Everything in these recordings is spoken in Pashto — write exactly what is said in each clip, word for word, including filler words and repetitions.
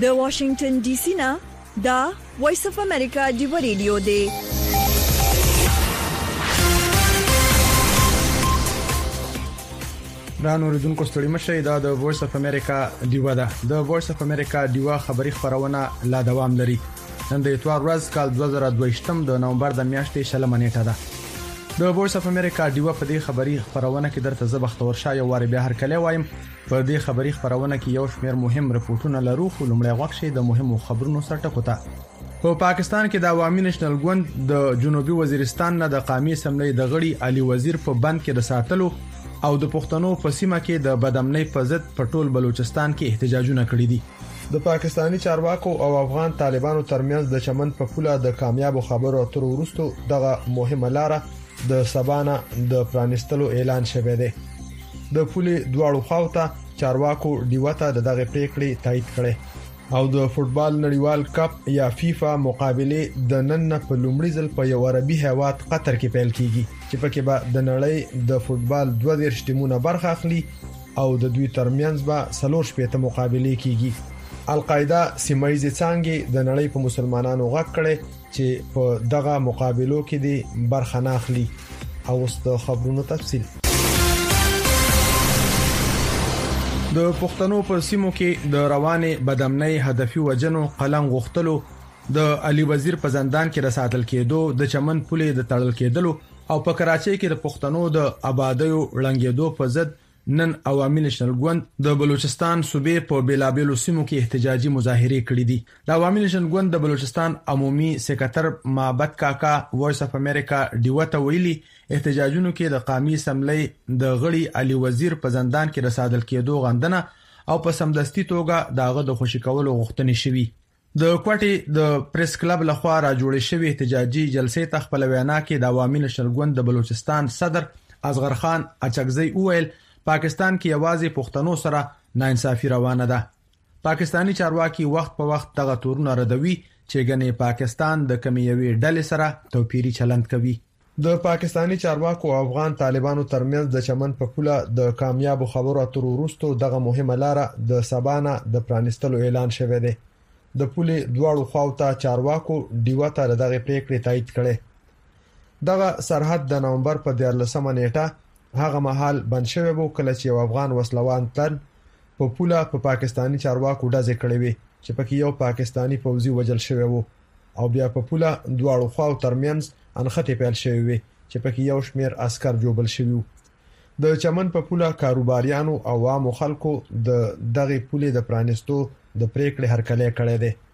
د واشنگټن ډي سي نه دا وایس اف امریکا دی ریډیو دی. رانو ردونکو ستړي مشه دا د وایس اف امریکا دیوا ده. د وایس اف امریکا دیوا خبری خبرونه لا دوام لري. نن د اتوار ورځ کال دوه زره دوه د نومبر د میاشتې شلمه نیټه ده. د وایس اف امریکا دیوا په دې خبری خبرونه کې درته زبخت ورشا یو واری به هر کله وایم. په دې خبری خبرونه کې یو شمېر مهم رپورټونه لرو خو لومړی وخت شي د مهمو خبرونو سره ټکوته. په پاکستان کې د عوامي نېشنل ګوند د جنوبي وزیرستان نه د قومي اسمبلی د غړي علي وزیر په بند کې د ساتلو او د پښتنو په سیمه کې د بدامنۍ په ضد په ټول بلوچستان کې احتجاجونه کړي دي. د پاکستانی چارواکو او افغان طالبانو ترمنځ د چمن په پوله د کامیابو خبرو اترو وروسته دغه مهمه لاره د سبانا د پرانستلو اعلان شوه دی. د پولې دواړو خواته چارواکو دیوته د دغه پریکړې تایید کړي او د فوتبال نړیوال کپ یا فیفا مقابله د نن په لومړي ځل په یو عربي هیواد قطر کې پیل کیږي چې پکې به د نړۍ د فوتبال دوه دیرش ټیمونه برخه اخلي او د دوی ترمنځ به څلور شپږ مقابله کیږي. القاعده سیمایي څنګه د نړۍ په مسلمانانو غږ کړي چې په دغه مقابلو کې دي برخه نه اخلي. او اوس د خبرونو تفصیل. د پښتنو په سیمو کې د روانه بدامنۍ هدفي وجنو قلم غختلو د علي وزیر په زندان کې رساتل کېدو د چمن پولې د تړل کېدلو او په کراچۍ کې د پښتنو د آبادیو لنګېدو په ضد نن عوامي نېشنل ګوند د بلوچستان صوبې په بیلابېلو سیمو کې احتجاجي مظاهره کړې دي. د عوامي نېشنل ګوند د بلوچستان عمومي سکرټر معبد کاکا وایس اف امریکا دیوته ویلي احتجاجونو کې د قومي اسمبلی د غړي علي وزیر په زندان کې رسادل کېدو غندنه او په سمدستي توګه داغه د خوشی کولو غوښتنې شوې. د کوټي د پریس کلب لخوا را جوړې شوې احتجاجي جلسې ته خپل وینا کې د عوامي نېشنل ګوند د بلوچستان صدر اصغر خان اچکزی وویل پاکستان کې یوازې پښتنو سره ناانصافي روانه ده. پاکستانی چارواکي وخت په وخت دغه تورونه ردوي چې ګنې پاکستان د کمیوي ډلې سره توپیری چلند کوي. د پاکستانی چارواکو او افغان طالبانو ترمنځ د چمن په پوله د کامیابو خبرو اترو وروسته دغه مهمه لاره د سبانا د پرانستلو اعلان شوه دی. د پولې دواړو خواته چارواکو دیوته دغه پریکړې تایید کړي. دغه سرحد د نومبر په دیارلسمه نیټه هغه مهال بند شوی وو کله چې یو افغان وسلوان تن په پوله په پا پاکستانی چارواکو ډزې کړې وي چې پکې یو پاکستانی پوځي وژل شوی وو او بیا په پوله دواړو خواو ترمنځ انخته پیل شوی وي چې پکې یو شمیر عسكر جوړل شوی وو. د چمن په پوله کاروباریانو او عامو خلکو د دغه پولې د پرانستو د پریکړې هرکله کړې ده.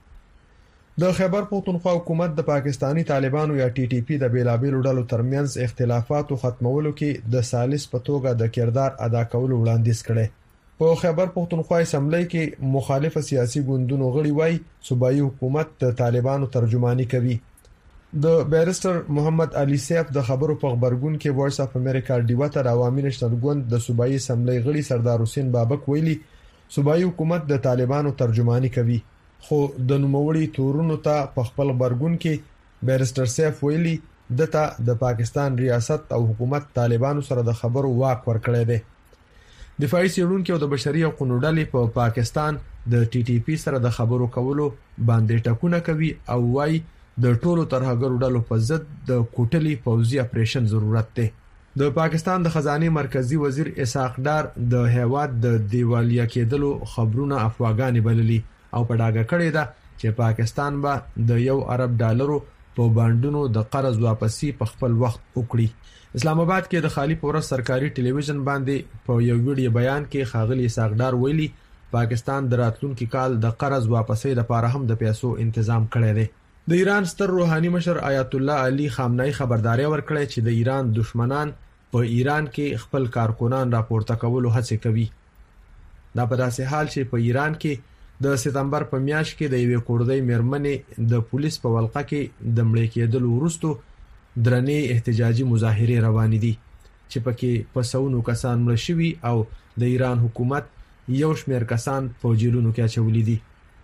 د خیبر پختونخوا حکومت د پاکستانی طالبانو یا ټي ټي پی د بیلابېلو ډلو ترمنځ اختلافاتو ختمولو کې د سالس په توګه د کردار ادا کولو وړاندیز کړي. په خیبر پختونخوا اسمبلی کې مخالف سیاسي ګوندونو غړي وای صوبایي حکومت د طالبانو ترجمانی کوي. د بیرستر محمد علي سیف د خبرو په خبرګون کې وایس اف امریکا دیوته د عوامي نېشنل ګوند د صوبایي اسمبلی غړي سردار حسین بابک ویلي صوبایي حکومت د طالبانو ترجمانی کوي. خو د نوموړي تورونو ته په خپل خبرګون کې بیرستر سیف ویلي دته د پاکستان ریاست او حکومت طالبانو سره د خبرو واک ورکړی دی. دفاعي څېړونکو او د بشري حقوقو ډلې په پا پاکستان د ټي ټي پی سره د خبرو کولو باندې ټکونه کوي او وايي د ټولو ترهګرو ډلو په ضد د کوټلي پوځي اپریشن ضرورت دی. د پاکستان د خزانه مرکزی وزیر اسحاق ډار د هیواد د دیوالیا کېدلو خبرونه افواګانی بللي او په ډاګه کړی ده چې پاکستان به د یو ارب ډالرو په باندونو د قرض واپسی په خپل وخت وکړي. اسلام آباد کې د خالی پورس سرکاري ټلویزیون باندې په یو ویډیو بیان کې خاغلی ساغدار ویلي پاکستان د راتلونکي کال د قرض واپسی لپاره هم د پیسو تنظیم کړی دی. د ایران ستر روحاني مشر آیت الله علي خامنه‌ای خبرداري ورکړه چې د ایران دشمنان په ایران کې خپل کارکونان راپورته کولو هڅه کوي. دا په داسې حال چې په ایران کې د سپتمبر په میاشت کې د یوې کوردۍ میرمنې د پولیس په ولقه کې د مړ کېدلو وروسته درنې احتجاجي مظاهره روانې دي چې پکې په سونو کسان مړ شوي او د ایران حکومت یو شمېر کسان په جیلونو کې اچولي دي.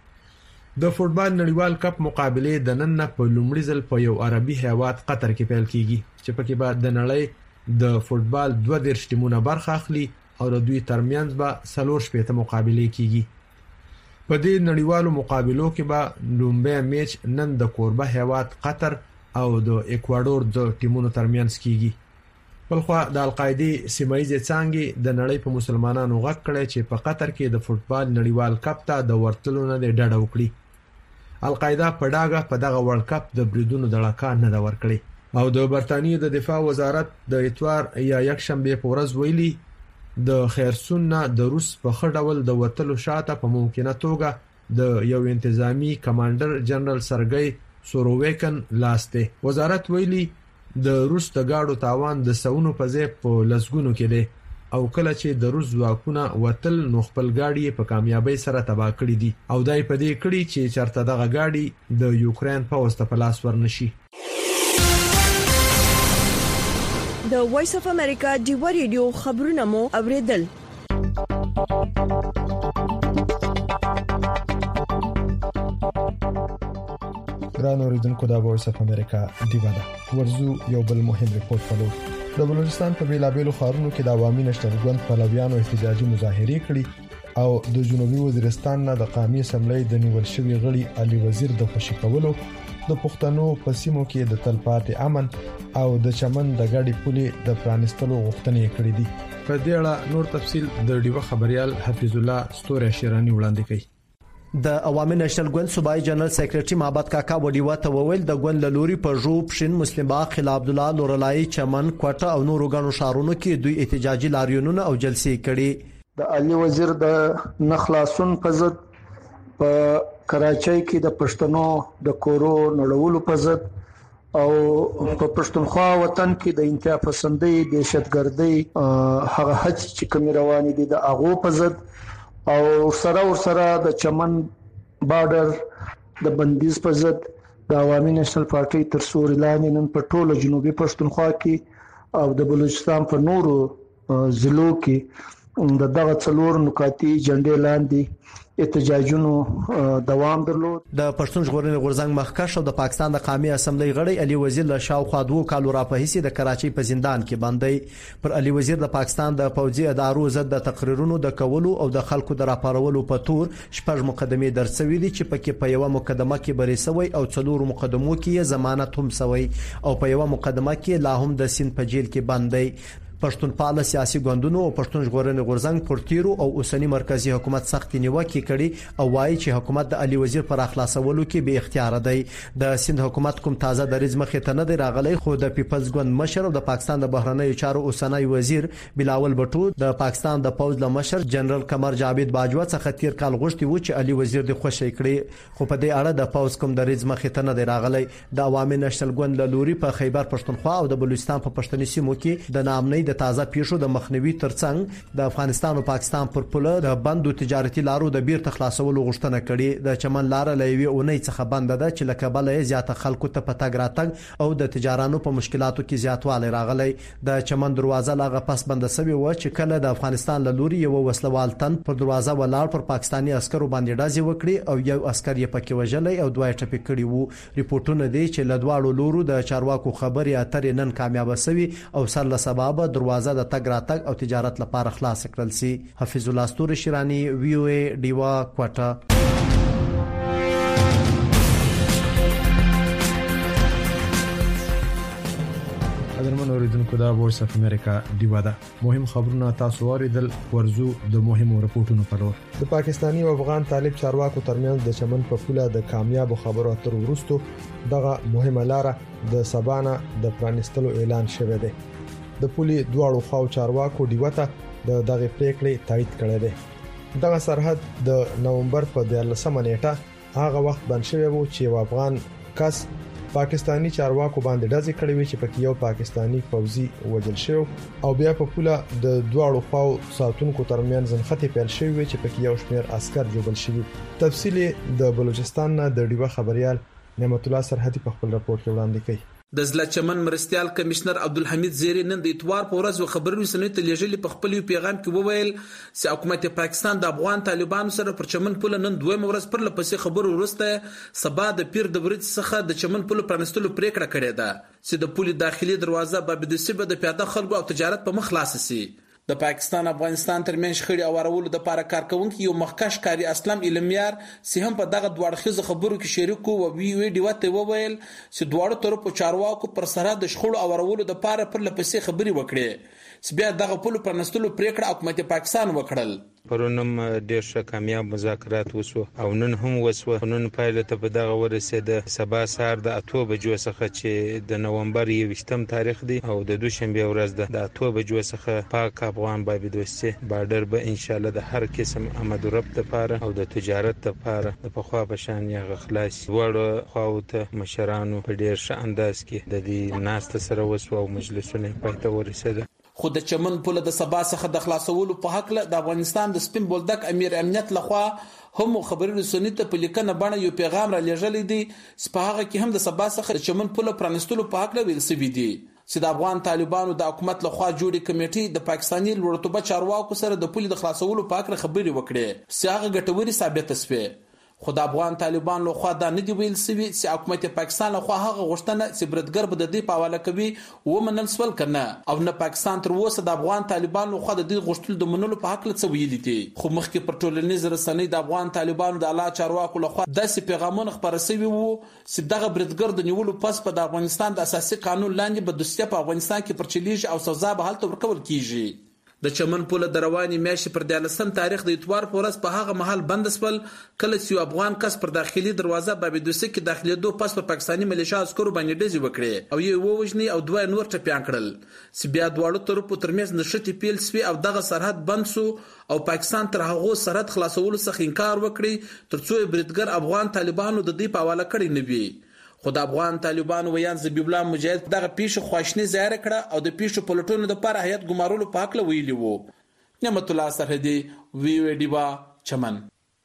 د فوتبال نړیوال کپ مقابله د نن په لومړي ځل په یو عربي هیواد قطر کې پیل کیږي چې پکې به د نړۍ د فوتبال دوه دیرش ټیمونه برخه اخلي او د دوی ترمنځ به څلور شپږ مقابله کیږي. په دې نړیوالو مقابلو کې به لومبه میچ نن د کوربه هیواد قطر او د ایکوادور د ټیمونو ترمنځ کیږي. بلخو د القاعده سیمایي څنګه د نړۍ په مسلمانانو غږ کړي چې په قطر کې د فوتبال نړیوال کپ ته د ورتلو نه ډډه وکړي. القاعده په ډاګه په دغه ورلد کپ د بریدونو دړکا نه دا ورکړي او د برتانیې د دفاع وزارت د اتوار یا یک شنبه په ورځ ویلي د خیرسون نه د روس په خډول د وتلو شاته په ممکنه توګه د یو انتظامی کمانډر جنرال سرګي سوروویکن لاسته. وزارت ویلي د روس د گاډو تاوان د سونو په ځای په لسګونو کې دی او کله چې د روس ځواکونه وتل نو خپل گاډي په کامیابی سره تباه کړی دي او دای په دې کړی چې چرته دغه گاډي د یوکرين په واسطه په لاس ورنشي. د وایس اف امریکا دیو ریډیو خبرونه مو اوریدل. ګران اوریدونکو د وایس اف امریکا دیو دا ورزو یو بل مهم ریپورت فلو. د بلوچستان په بیلابېلو ښارونو کې د عوامي نشټل ګوند پلویانو احتجاجي مظاهرې کړې او د جنوبي وزیرستان نه د قومي اسمبلی د نیول شوی غړي علي وزیر د خوشی کولو د پښتنو په سیمو کې د تلپاتې امن او د چمن د غاډي پولې د پرانستلو غوښتنې کړې دي. په دې اړه نور تفصيل د ډیوه خبريال حفیظ الله ستوره شیرانی وړاندې کوي. د عوامي نېشنل ګوند صوبایي جنرال سیکریټري محمد کاکا وډیوا ته وویل د ګوند لوري په ژوب شین مسلم باغ خلا عبد الله لورلای چمن کوټه او نورو غنو شهرونو کې دوی احتجاجي لاریونونه او جلسې کړي. د علي وزیر د نخلاصون په ضد په کراچۍ کې د پښتنو د کورو نړولو په ضد او په پښتونخوا وطن کې د انتها پسندۍ دهشتګردۍ هغه هڅې چې کوم روان دي د اغو په ضد او سره ور سره د چمن بارډر د بندیز په ضد د عوامي نېشنل پارټي تر سوري لاندې نن په ټوله جنوبي پښتونخوا کې او د بلوچستان په نورو ضلعو کې د دغه څلور نقاطي جنډې لاندې احتجاجونو دوام درلود. د پښتون ژغورنې غورځنګ مخکښ او د پاکستان د قومي اسمبلی غړي علي وزیر له شاوخوا دوه کالو را په هیڅ د کراچۍ په زندان کې باندې پر علي وزیر د پاکستان د پوځي ادارو ضد د تقریرونو د کولو او د خلکو د راپارولو په تور شپږ مقدمې درسوي دي چې پکې په یو مقدمه کې بری سوی او څلور مقدمو کې ضمانت هم سوی او په یو مقدمه کې لا هم د سین په جیل کې باندې پښتونپال سیاسي ګوندونو او پښتون ژغورنې غورځنګ پورتیرو او اوسنی مرکزی حکومت سخت نیوکه کړي او وایي چې حکومت د علي وزیر پر اخلاصولو کې به اختیار دی. د سند حکومت کوم تازه دریځ مخې ته نه دی راغلی خو د پیپلز ګوند مشر او د پاکستان د بهرنیو چارو اوسنی وزیر بلاول بټو د پاکستان د پوز له مشر جنرال قمر جاوید باجوا څخه تیر کال غوښتي و چې علي وزیر د خوشی کړي خو په دې اړه د پوز کوم دریځ مخې ته نه دی راغلی. د عوامي نېشنل ګوند لوري په خیبر پښتونخوا او د بلوچستان په پښتني سیمو کې د نامنۍ د تازه پیښو د مخنیوي ترڅنګ د افغانستان او پاکستان پر پوله د بندو تجارتي لارو د بیر تخلاصولو غوښتنه کړې. د چمن لار لوي اونۍ څخه بند ده چې لکه بل یې زیاته خلکو ته پتاګ راتګ او د تجارانو په مشکلاتو کې زیاتوالی راغلی. د چمن دروازه لاغه پس بند شوی و چې کله د افغانستان له لوري یو وسلوال تن پر دروازه ولاړ پر پاکستاني عسکرو باندې ډازې وکړي او یو عسكر یې پکې وژلې او دوه ټپي کړي وو. ریپورتونه دي چې له دواړو لورو د چارواکو خبري اترې نن کامیاب شوي او سر له سبب دروازه د تګ راتګ او تجارت لپاره خلاص کړل سي. حفیظ الله ستوري شیرانی وی او ای دیوا کوټه. قدرمن اوریدونکو دا وایس اف امریکا دیوا دا مهم خبرونه تاسو اوریدل ورزو د مهمو رپورټونو په لور. د پاکستاني او افغان طالب چارواکو ترمنځ د چمن په پوله د کامیاب خبرو اترو وروسته دغه مهمه لار د سبانه د پرانستلو اعلان شوه دی. د پولي دواړو خواو چارواکو دیوته د دغه پریکړې تایید کړې ده. دغه سرحد د نومبر په دیارلسمه نیټه هغه وخت بند شوی و چې افغان کس پاکستانی چارواکو باندې ډزې کړې وې چې پکې یو پاکستانی فوجي وژل شو او بیا په پوله د دواړو خواو ساتونکو ترمنځ ځنخته پیل شوې وې چې پکې یو شمېر عسكر جوړل شوي. تفصیل د بلوچستان نه د ډیوه خبريال نعمت الله سرحدي په خپل راپور کې وړاندې کړي. د ضلع چمن مرستيال کمشنر عبدالحمید زیری نن د اتوار په ورځ خبرونو سنوي ته لیږلي په خپل پیغام کې وویل چې حکومت پاکستان د افغان طالبانو سره پر چمن پوله نن دویم ورځ پر لپسې خبرو ورسته سبا د پیر د برید څخه د چمن پوله پرانستلو پریکړه کړې ده چې د پوله داخلي دروازه باب د سیبه د پیاده خلکو او تجارت په مخ خلاص شي. د پاکستان افغانستان ترمنځ شخړې اوارولو د لپاره کارکونکو یو مخکښ کاری اسلام علمیار چې هم په دغه دواړه خزو خبرو کې شریک وو او وی وی ډیوته وویل چې دواړو طرفو چارواکو پر سره د شخړو اوارولو د لپاره پر لپسې خبري وکړي چې بیا دغه پلو پرنستلو پریکړه حکومت پاکستان وکړل. پرونم ډېر ښه کامیاب مذاکرات وسو او نن هم وسو. نن پایله ته په دغه ورسېده سبا سهار د اتو بجو څخه چې د نومبر یوویشتم تاریخ دی او د دوشنبه ورځ ده د اتو بجو څخه پاک افغان بابیدوستي بارډر به ان شاء الله د هر قسم آمد و رفت لپاره او د تجارت لپاره د پخوا په شان یې خلاص وړ خواوته مشرانو په ډېر ښه انداز کې د دې ناسته سره وسو او مجلسونه پاتې ورسېده. خو د چمن پوله د سبا څخه د خلاصولو په حق له د افغانستان د سپین بولدک امیر امنیت لخوا هم خبري رسنۍ ته په لیکنه باندې یو پیغام را لېږلی دی چې په هغه کې هم د سبا څخه د چمن پوله پرانستلو په حق له ویل شوی دی چې د افغان طالبانو د حکومت لخوا جوړې کمیټې د پاکستاني لوړتوبه چارواکو سره د پولې د خلاصولو په حق خبري وکړي چې هغه ګټوري ثابت شوه. خو د افغان طالبان له خوا دا نه دی ویل شوی چې حکومت پاکستان له خوا هغه غوښتنه چې برتګر به د دې په حواله کوي ومنل سول کنه او نه پاکستان تر اوسه د افغان طالبان له خوا د دې غوښتل د منلو په حق له ویلي دي. خو مخکې پر ټولنیز رسنۍ د افغان طالبانو د اعلی چارواکو له خوا داسې پیغامونه خبره شوي وو چې دغه برتګر د نیولو پس په د افغانستان د اساسي قانون لاندې به دوستي په افغانستان کې پرچلیږي او سزا به هلته ورکول کیږي. د چمن پوله د رواني میاشتې پر دیارلسم تاریخ د اتوار په ورځ په هغه محل بند شول کله چې افغان کس پر داخلي دروازه بابیدوسي کې داخليدو پس پر پاکستاني ملیشیا عسکرو باندې ډزې وکړې او یو ووجني او دوه نور ټپيان کړل چې بیا دواړو طرفو ترمنځ نشټي پیل سوي او دغه سرحد بند سو او پاکستان تر هغه سرحد خلاصولو څخه انکار وکړي ترڅو برتګر افغان طالبانو د دې په حواله کړی نه وي. خو د افغان طالبانو ویان ذبیح الله مجاهد دغه پیښه خواشنی ظاهر کړه او د پیښو پلټونو لپاره هیئت ګمارولو په حق ویلي وو. نعمت الله سرحدي وی وی ډیوا چمن.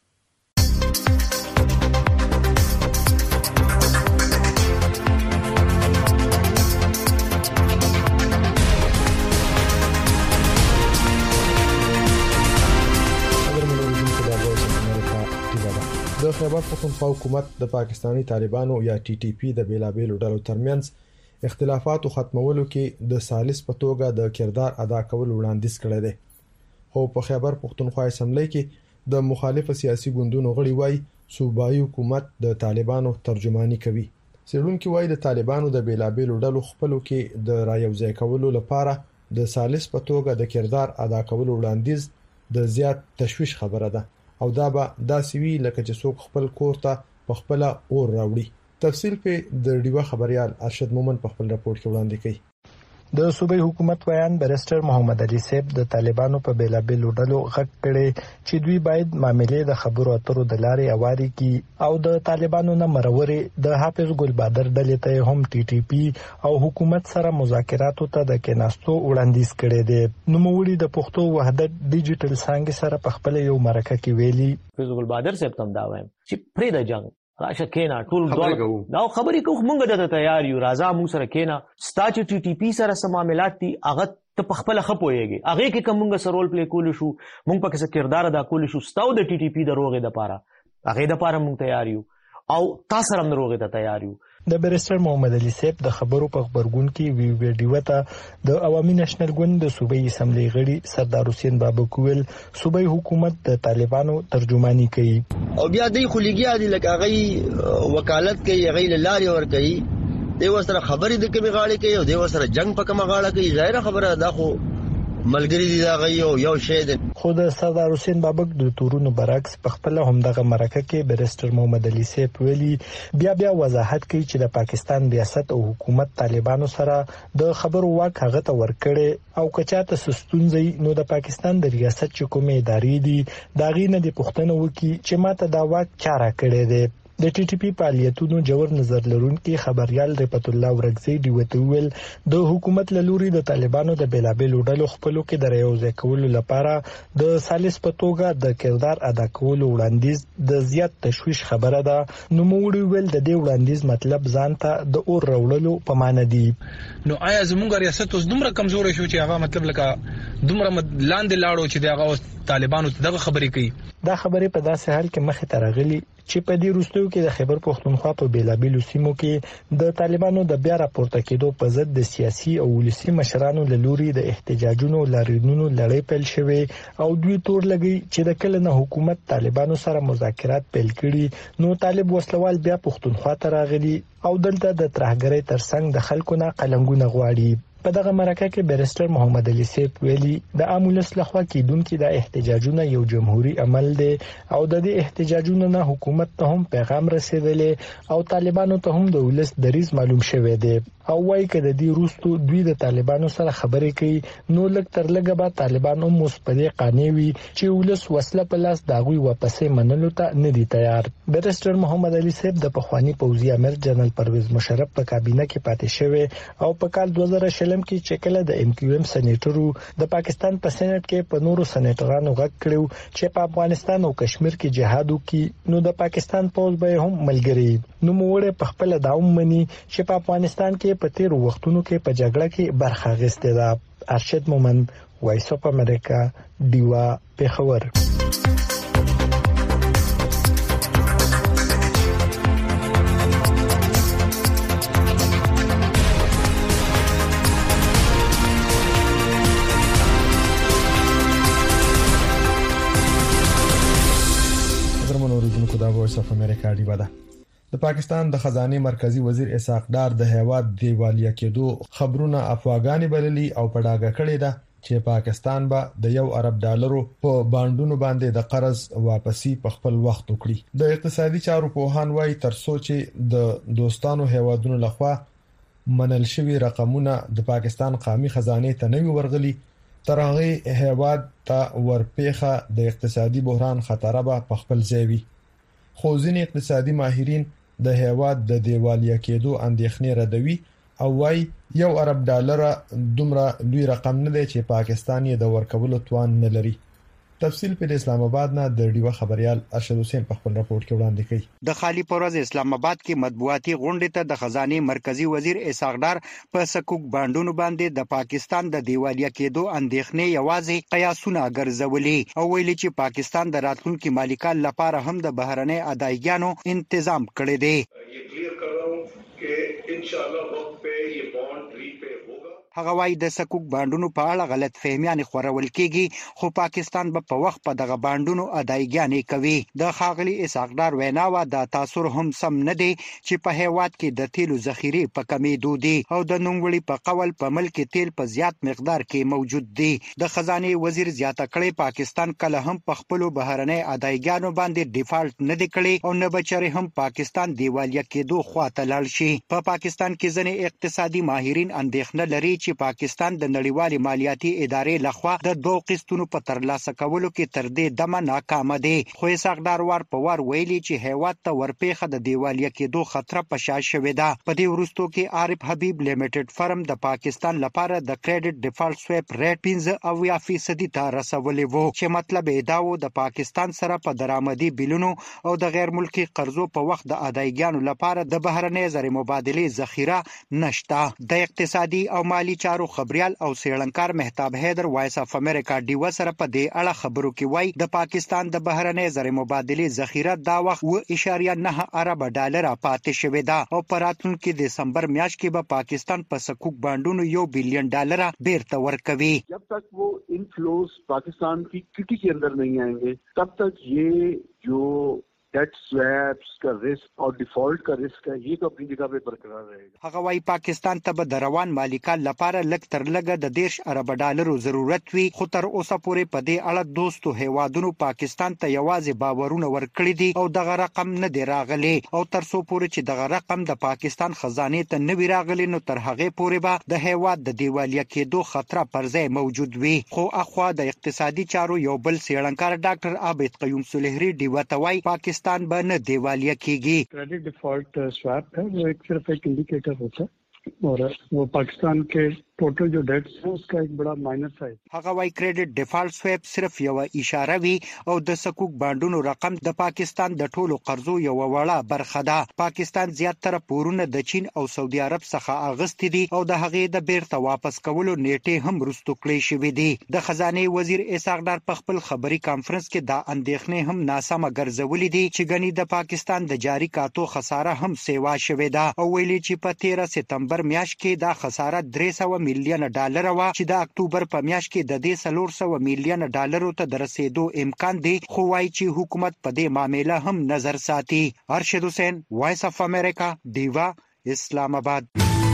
د خیبر پختونخوا حکومت د پاکستانی طالبانو یا ټي ټي پی د بیلابېلو ډلو ترمنځ اختلافاتو ختمولو کې د ثالث په توګه د کردار ادا کول وړاندیز کړی دی. خو په خیبر پختونخوا اسمبلی کې د مخالف سیاسي ګوندونو غړي وایي صوبایي حکومت د طالبانو ترجمانی کوي. څېړونکي وایي د طالبانو د بیلابېلو ډلو خپلو کې د رایوځای کولو لپاره د ثالث په توګه د کردار ادا کول وړاندیز د زیات تشویش خبره ده او دا به داسې وی لکه چې څوک خپل کور ته په خپل اور راوړي. تفصیل په د ډیوا خبريال ارشد مومن په خپل راپور کې وړاندې کوي. د صوبایي حکومت ویان بیرسټر محمد علي صاحب د طالبانو په بیلابېلو ډلو غږ کړي چې دوی باید معاملې د خبرو اترو د لارې اواري کی او د طالبانو نه مرورې د حافظ ګل بادر ډلې ته هم ټي ټي پی او حکومت سره مذاکراتو ته د کېناستو وړاندیز کړي دي. نو موړي د پښتو وحدت ډیجیټل څنګه سره په خپل یو مرکه کې ویلي حافظ ګل بادر صاحب تم دا وایم چې پرې د جنگ راشه کینا ټول دوه دا خبرې کوم مونږ د تیار یو راځه مو سره کینا ستا چې ټي ټي پی سره سماملات دي هغه ته په خپل خپويږي هغه کې کومه سرول پلی کول شو مونږ پکې څه کردار ادا کول شو ستاو د ټي ټي پی د روغې د پاره هغه د پاره مونږ تیار یو او تاسو هم روغې ته تیار یو. د بیرسټر محمد علي صاحب د خبرو په خبرګون کې وی ویډیو ته د عوامي نېشنل ګوند د صوبایي اسمبلی غړي سردار حسین بابک ویل صوبایي حکومت د طالبانو ترجمانی کوي او بیا د خلیګیا د لکه وکالت کوي غیر لاري ور کوي د وسره خبرې د کومه غاړي کوي او د وسره جنگ په کومه غاړه کوي ظاهر خبره دا خو ملګری دي دا غيو یو شی دی. خو د سردار حسین بابک د تورونو برعکس په خپل هم دغه مرکه کې بیرسټر محمد علي صاحب ویلي بیا بیا وضاحت کوي چې د پاکستان ریاست او حکومت طالبانو سره د خبرو واک هغه ته ورکړي او کچاته سستونځي نو د پاکستان د ریاست چې کومې ادارې دي دا غي نه د پښتنو وکي چې ماته دا واک چاره کړي دي. د ټي ټي پی فعالیتونو جوړ نظر لرونکي خبريال رپت الله ورغزي دی وتویل د حکومت لوري د طالبانو د بیلابېلو ډلو خپلو کې د ریوځای کولو لپاره د ثالث په توګه د کردار ادا کولو وړاندیز د زیات تشویش خبره ده. نو موږ ویل د دې وړاندیز مطلب ځان ته د اور راوړلو په معنی دی. نو آیا زموږ ریاست اوس دومره کمزوري شو چې هغه مطلب لکه دومره لاندې لاړو چې دغه طالبانو ته دغه خبرې کوي. دا خبرې په داسې حال کې مخې ته راغلي چې په دې وروستیو کې د خیبر پختونخوا په بیلابیلو سیمو کې د طالبانو د بیا راپورته کېدو په ضد د سیاسي او ولسي مشرانو له لوري د احتجاجونو لاریونونو لړۍ پیل شوې او دوی تور لګي چې د کله نه حکومت طالبانو سره مذاکرات پیل کړي نو طالب وسلوال بیا پختونخوا ته راغلي او دلته د ترهګرۍ ترڅنګ د خلکو نه قلنګونه غواړي. په دغه مرکه کې بیرسټر محمد علي سیف ویلي د امولس لخوا کېدونکو د احتجاجونو یو جمهوریت عمل دی او د دې احتجاجونو نه حکومت ته هم پیغام رسیدلی او طالبانو ته هم د ولس دریز معلوم شوی دی او وايي چې د دې روستو دوی د طالبانو سره خبرې کوي نو لږ تر لږه به طالبان هم مثبت قانې وي چې ولس وسله په لاس داغوي واپسې منلو ته نه دي تیار. بیرسټر محمد علي سیف د پخوانی پوځي امر جنرال پرویز مشرف په کابینه کې پاتې شوی او په کال دوه زره شلم کې چې کله د ام کیو ام سېنیټرو د پاکستان په سېنات کې په نورو سېنیټرانو غږ کړو چې په افغانستان او کشمیر کې جهاد وکړي نو د پاکستان پوځ به هم ملګری نو موږ په خپل داوم مني چې په افغانستان کې په تیر وختونو کې په جګړه کې برخه اخیستې ده. ارشد مومند، وایس اف امریکا، دیوا، پیښور. دا وایس اف امریکا دی ودا. د پاکستان د خزانه مرکزی وزیر اسحاق ډار د هیواد دیوالیا کېدو خبرونه افواګانی بللی او پډاګه کړی ده چې پاکستان به با د یو ارب ډالرو په باندونو باندې د قرض واپسی په خپل وخت وکړي. د اقتصادي چارو په هان وای تر سوچ د دوستانو هیوادونو لخوا منل شوی رقمونه د پاکستان قومي خزانه ته نوي ورغلي تر هغه هیواد ته ورپېخه د اقتصادي بحران خطر به په خپل ځای وي. خو ځینې اقتصادي ماهرین د هیواد د دیوالیا کېدو اندېښنې ردوي او وايي یو ارب ډالر دومره لوی رقم نه دی چې پاکستان یې د ورکولو توان نه لري. تفصیل په اسلام آباد نه د ډیوا خبريال ارشد حسین په خپل راپور کې وړاندې کړي. د خالی پروز اسلام آباد کې مطبوعاتي غونډه ته د خزانه مرکزی وزیر اسحاق ډار په سکوک باندونو باندې د پاکستان د دیوالیا کېدو اندېښنې یوازې قیاسونه ګرځولې او ویلي چې پاکستان د راتلونکو مالکان لپاره هم د بهرنۍ ادایګانو تنظیم کړی دی. یہ کلیئر کر رہا ہوں کہ انشاءاللہ وقت پہ یہ بانڈ ریپے ہوگا. هغه وايي د سکوک باندونو په اړه غلط فهمیان خورول کیږي خو پاکستان به په وخت په دغه باندونو ادایګانې کوي. د خاغلی اسحاق ډار ویناوه د تاثر هم سم نه دی چې په هیواد کې د تیلو ذخیره په کمیدو دي او د نوموړي په قول په ملک تیل په زیات مقدار کې موجود دي. د خزانه وزیر زیاته کړي پاکستان کله هم په خپل بهرنۍ ادایګانو باندې ډیفالت نه دی کړی او نه بچره هم پاکستان دیوالیا کېدو خواته لاړ شي. په پاکستان کې ځنې اقتصادي ماهرین اندېښنه لري چې پاکستان د نړیوالې مالیاتي ادارې لخوا د دوه قسطونو په ترلاسه کولو کې تر دې دمه ناکام دي. خو اسحاق ډار وار په وار ویلي چې هیواد ته ورپېخه د دیوالیا کېدو خطر په شا شوې ده. په دې وروستو کې عارف حبیب لیمیټډ فرم د پاکستان لپاره د کریډټ ډیفالت سویپ ریټ پنځه اویا فیصدي ته رسولې وو چې مطلب یې دا و د پاکستان سره په درآمدي بیلونو او د غیر ملکي قرضو په وخت د ادایګانو لپاره د بهرنۍ زر مبادلې ذخیره نشته. د اقتصادي او مالی چارو خبريال او سیړنکار مهتاب حیدر وایس اف امریکا ډیو سره په دې اړه خبرو کې وای د پاکستان د بهرنۍ زر مبادلې ذخیره دا وخت و اشاریه نه ارب ډالر پاتې شوې ده او په راتلونکي دسمبر میاشت کې به پاکستان په سکوک باندونو یو بلین ډالر بیرته ورکوي. जब तक वो इनफ्लोज पाकिस्तान की किटी के अंदर नहीं आएंगे तब तक ये जो डेट स्वैप्स का रिस्क और डिफॉल्ट का रिस्क है ये तो अपनी जगह पे बरकरार रहेगा. هغه وايي پاکستان ته به د روان مالکان لپاره لږ تر لږه د دیش ارب ډالرو ضرورت وي خو تر اوسه پورې په دې اړه دوستو هیوادونو پاکستان ته یوازې باورونه ورکړي دي او دغه رقم نه دی راغلی او تر څو پورې چې دغه رقم د پاکستان خزانه ته نه وی راغلی نو تر هغه پورې به د هیواد د دیوالیا کېدو خطر پر ځای موجود وي. خو اخوا د اقتصادي چارو یو بل سیړنکار ډاکټر عابد قیوم سلیحری دیو توای پاکستان به نه دیوالیا کیږي. क्रेडिट डिफॉल्ट स्वैप है वो एक सिर्फ एक इंडिकेटर होता है और वो पाकिस्तान के टोटल जो डेट्स है उसका एक बड़ा माइनस है। هغه وايي کریډټ ډیفالت سویپ صرف یو اشاره وی او د سکوک باندونو رقم د پاکستان د ټولو قرضو یو وړه برخه ده. پاکستان زیاتره پورونه د چین او سعودي عرب څخه اغستې دي او د هغې د بیرته واپس کولو نیټه هم رستو کړې شوې دي. د خزانه وزیر اسحاق ډار په خپل خبري کانفرنس کې دا اندېښنې هم ناسمه ګرځولې دي چې غني د پاکستان د جاری کاتو خساره هم سیوا شوې ده او ویلي چې په تیرہ سپتمبر میاشت کې دا خساره درې سوه میلیون ډالر و چې د اکتوبر په میاشت کې د دې څلور سوه میلیون ډالرو ته د رسیدو امکان دی، خو وايي چې حکومت په دې معاملې هم نظر ساتي. ارشد حسین، وایس اف امریکا، دیوا، اسلام آباد.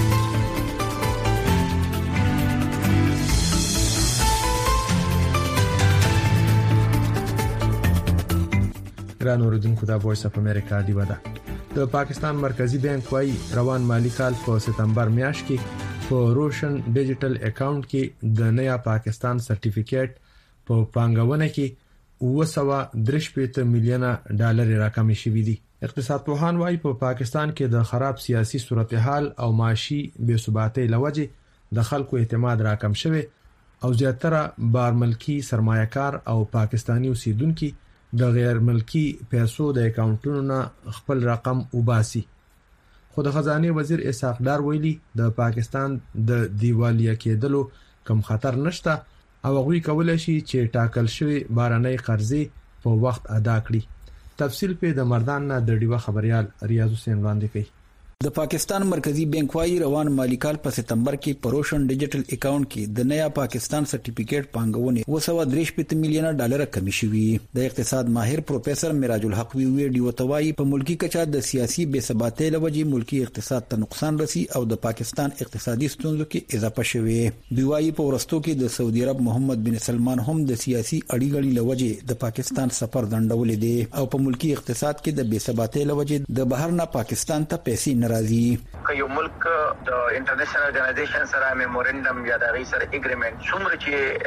ګران اوریدونکو، دا وایس اف امریکا دیوا ده. د پاکستان مرکزی بانک وايي روان مالی کال په سپتمبر میاشت کې په روشن ډیجیټل اکاؤنٹ کې د نیا پاکستان سرټیفیکیټ په پانګونه کې اوه سوه درې شپېته میلیونه ډالر راکمې شوې دي. اقتصاد پوهان وايي په پاکستان کې د خراب سیاسي صورتحال او معاشي بې ثباتۍ لوجه د خلکو اعتماد راکم شوی او زیاتره بارملکی سرمایه‌کار او پاکستانی اوسیدونکو د غیر ملکی پیسو د اکاونټونو نه خپل رقم وباسي. خو د خزانه وزیر اسحاق ډار ویلي د پاکستان د دیوالیا کېدلو کم خطر نشته او هغوی کولای شي چې ټاکل شوی باراني قرضې په وخت ادا کړي. تفصیل په د مردان نه د ډیوه خبريال ریاض حسین وړاندې کوي. د پاکستان مرکزی بانک وايي روان مالی کال په سپتمبر کې پروشن ډیجیټل اکاؤنٹ کې د نیا پاکستان سرټیفیکیټ پانګونه اوه سوه درې شپېته میلیونه ډالر کمی شوی. د اقتصاد ماهر پروفیسور میراج الحق وی ډیو توای په ملکی کچا د سیاسي بې ثباتۍ لوجه ملکی اقتصاد ته نقصان رسی او د پاکستان اقتصادي ستونزو کې اضافه شوی. دی وايي په ورستو کې د سعودي عرب محمد بن سلمان هم د سیاسي اړیګړې لوجه د پاکستان سفر دندول دي او په ملکی اقتصاد کې د بې ثباتۍ لوجه د بهر نه پاکستان ته پیسې ناراضي. که یو ملک د انټرنیشنل ارګنایزیشن سره میمورندم یا د غي سره اګریمنت څومره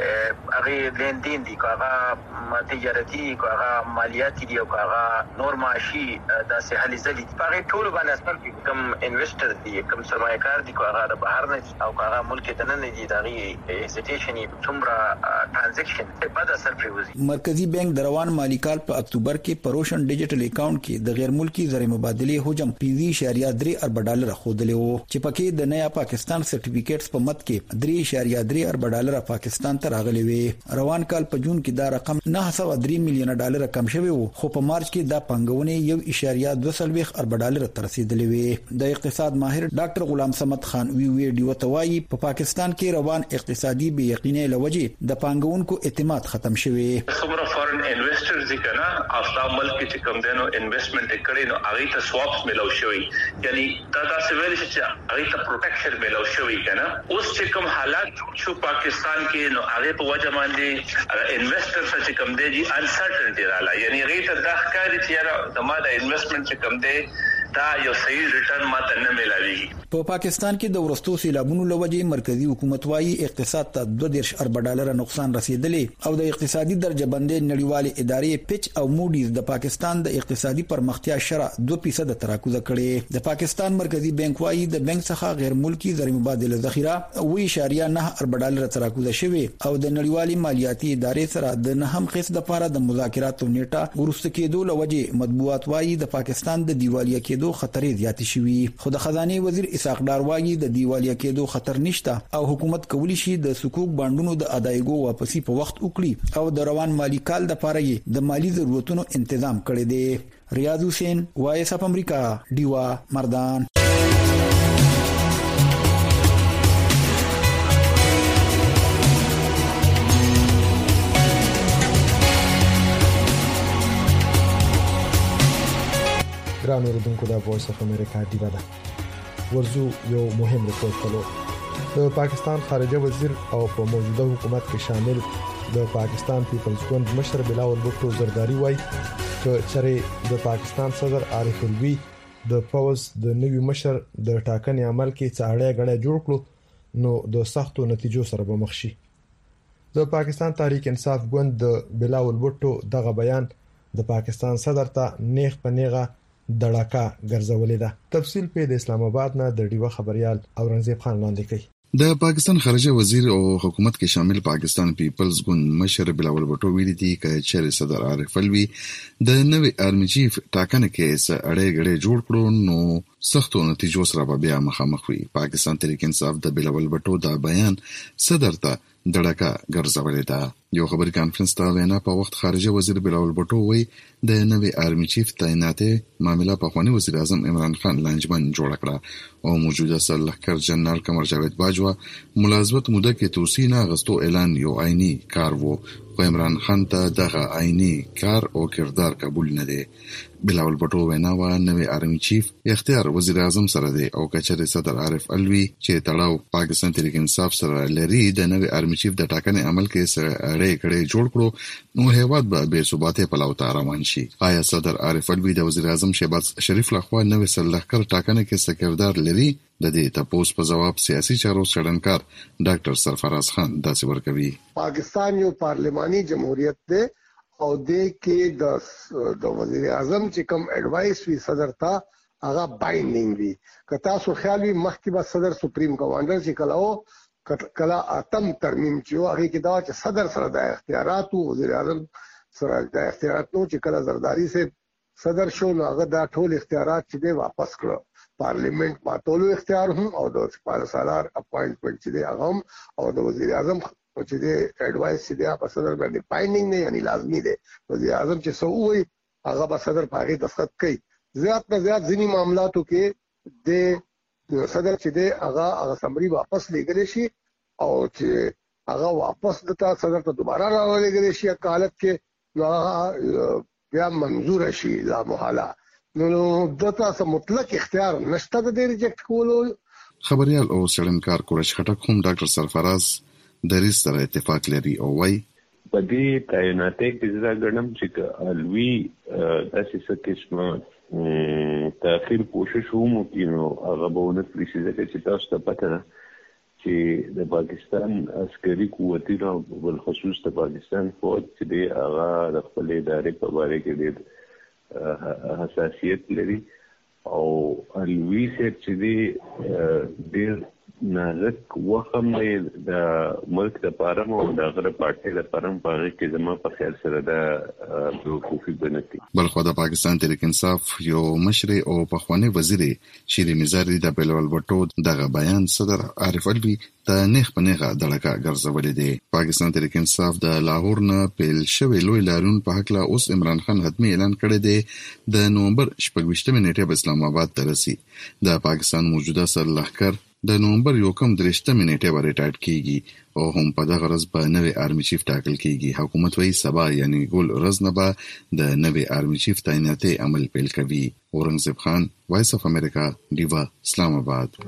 چې هغه لین دین دي، هغه تجارتي، هغه مالیاتي دي او هغه نور معاشي د سهالي زلي هغه ټول باندې اصل کوم انویسټر دي، کوم سرمایه‌کار دي، هغه د بهر نه او هغه ملک ته نه دي، د غي هیزیټیشن څومره ټرانزیکشن په بد اثر پریوزي. مرکزی بانک د روان مالی کال په اکتوبر کې پروشن ډیجیټل اکاؤنٹ کې د غیر ملکی زر مبادله حجم پنځه اعشاریه درې ارب ډالر خودلې وو چې پکې د نیا پاکستان سرټیفیکیټس په مت کې درې اعشاریه درې ارب ډالر پاکستان ته راغلي وي. روان کال په جون کې دا رقم نه سوه درې میلیونه ډالر کم شوی وو، خو په مارچ کې دا پنګونه یو اعشاریه دوه سلويخ ارب ډالر ته رسیدلې وي. د اقتصاد ماهر ډاکټر غلام صمد خان وی وی ډیو توای په پاکستان کې روان اقتصادي بې یقینۍ لوجه د پنګونکو اعتماد ختم شوی. خبره فارن انویسټرز دي کنه افغان ملک چې کوم دینو انویسټمنټ کړي نو هغه ته سواپس ملو شوی، یعنی دا تاسو ویل چې هغه ته پروټیکشن ملو شوی کنه. اوس چې کوم حالات شو پاکستان کې نو هغه په وجه باندې انویسټر چې کوم دی انسرټنټی رااله، یعنی هغه ته د ښکاری چې د ما د انویسټمنټ چې کوم دی دا یو صحیح ریټرن ماته نه ملایي. په پاکستان کې د ورستو سیلابونو لوجه مرکزی حکومت وايي اقتصاد ته دوه دیرش ارب ډالر نقصان رسیدلی او د اقتصادي درجه بندۍ نړیوالې ادارې پیچ او موډیز د پاکستان د اقتصادي پرمختیا شرح دوه فیصد تراکوزه کړي. د پاکستان مرکزی بانک وايي د بانک څخه غیر ملکی زر مبادله ذخیره اوه اعشاریه نه ارب ډالر تراکوزه شوی او د نړیوالې مالیاتي ادارې سره د نه هم قسط لپاره د مذاکراتو نیټه ورسته کېدو لوجه مطبوعات وايي د پاکستان د دیوالیا کېدو خطرې زیات شوي. خو د خزانه وزیر اسحاق ډار وايي د دیوالیا کېدو خطر نشته او حکومت کولی شي د سکوک باندونو د ادایګو واپسی په وخت وکړي او د روان مالی کال د لپاره د مالی ضرورتونو تنظیم کړي دي. ریاض حسین، وایس اف امریکا، دیوا، مردان. ګران اوریدونکو، دا وایس اف امریکا دیوا ده. ورزو یو مهم رپورت کولو. د پاکستان خارجه وزیر او په موجوده حکومت کې شامل د پاکستان پیپلز ګوند مشر بلاول بوټو زرداری وایي چې چېرې د پاکستان صدر عارف الوی د فوز د نوي مشر د ټاکنې عمل کې څاړې غړې جوړ کړو نو د سختو نتیجو سره به مخ شي. د پاکستان تحریک انصاف ګوند د بلاول بوټو دغه بیان د پاکستان صدر ته نیغ په نیغه دړکا ګرځولې ده. تفصیل په د اسلام آباد نه د ډیوه خبريال اورنګزیب خان وړاندې کوي. د پاکستان خارجه وزیر او حکومت کې شامل پاکستان پیپلز ګوند مشر بلاول بټو ویلي دي چې چیرې صدر عارف الوی د نوې آرمي چیف ټاکنه کې څه اړې غړې جوړ کړو نو سختو نتیجو سره به بیا مخامخ وي. پاکستان تحریک انصاف د بلاول بټو دا بیان صدر ته دړکا ګرځولې ده. یو خبري کانفرنس ته وینا په وخت خارجه وزیر بلاول بټو وی د نوې آرمي چیف تعیناتې معاملې په خواني وزیر اعظم عمران خان لانجمن جوړ کړه او موجوده سرلښکر جنرال قمر جاوید باجوا ملازمت موده کې توصیه نه غستو اعلان یو عیني کار وو خو عمران خان ته دغه عیني کار او کردار قبول نه دی. بلاول بټو وینا و نوې آرمي چیف اختیار وزیر اعظم سره دی او کچره صدر عارف الوی چې تړاو پاکستان تحریک انصاف سره لري د نوې آرمي چیف د ټاکنې عمل کې سره اړې کړې جوړ کړو نو هیواد به بې ثباته په لور روان شي. آیا صدر عارف الوی د وزیر اعظم شهباز شریف لخوا نوې سرلښکر ټاکنه کې څه کردار لري؟ د دې تاسو په جواب سیاسي چارو څېړنکار ډاکټر سرفراز خان داسې ورکوي. پاکستان یو پارلماني جمهوریت دی او د کې د د وزیر اعظم چې کوم اډوایس وی صدر ته هغه بایندینګ وی. که تاسو خیال وي مخکې به صدر سپریم کمانډر چې کله او کله اتم ترمیم چې هغه کې دا چې صدر سره د اختیارات او وزیر اعظم سره د اختیارات نو چې کله زرداری سے صدر شو نو هغه دا ټول اختیارات چې دی واپس کړو. پارلیمنت ماتولو اختیار هم او د سپارل سالار اپاینټمنت چې دی هغه هم او د وزیر اعظم چې دی اډوایس چې دی په صدر باندې بایندینګ نه یعنی لازمی دی. وزیر اعظم چې سو وي هغه به صدر په هغه دستخط کوي. زیات نه زیات ځینی معاملاتو کې د صدر چې دی هغه هغه سمري واپس لګل شي او چې هغه واپس دتا صدر ته دوباره راولېږل شي حالت کې بیا منظور شي لا محاله نو دتا سم مطلق اختیار نشته د ریجکټ کولو. خبريال او څېړنکار کورش خټک هم ډاکټر سرفراز دریس سره اتفاق لري او وايي په دې تعیناتې کې زړه ګڼم چې الوی داسې څه قسمه تاخیر کوشش هم وکړو هغه به ونه کړی چې تاسو ته پته ده چې د پاکستان عسکري قوتونو بل خصوص د پاکستان فوج چې دی هغه د خپل ادارې په اړه کې ډېر حساسیت لري او الوی سره چې دی ډېر نازک وخم دی د ملک د پارم او د غره پارټي د پارم په اړه کې زموږ په خیال سره د حقوقي بنتي. بلخو د پاکستان تحریک انصاف یو مشر او پخوانی وزیر شیری مزاری د بلول بټو دغه بیان صدر عارف الوی ته نیخ په نیغه دړکا ګرځولې دی. پاکستان تحریک انصاف د لاهور نه پیل شوی لوی لارون په حق لا اوس عمران خان حتمی اعلان کړی دی د نومبر شپږ نیټه په اسلام آباد ته رسي. د پاکستان موجوده سرلښکر د نومبر یو کم درشته نیټه باندې ریټایرډ کیږي او هم په دغه ورځ به نوې آرمي چیف ټاکل کیږي. حکومت وايي سبا یعنی ګل ورځ نه به د نوې آرمي چیف تعیناتې عمل پیل کوي. اورنګزیب خان وایس اف امریکا ډیوا اسلام آباد.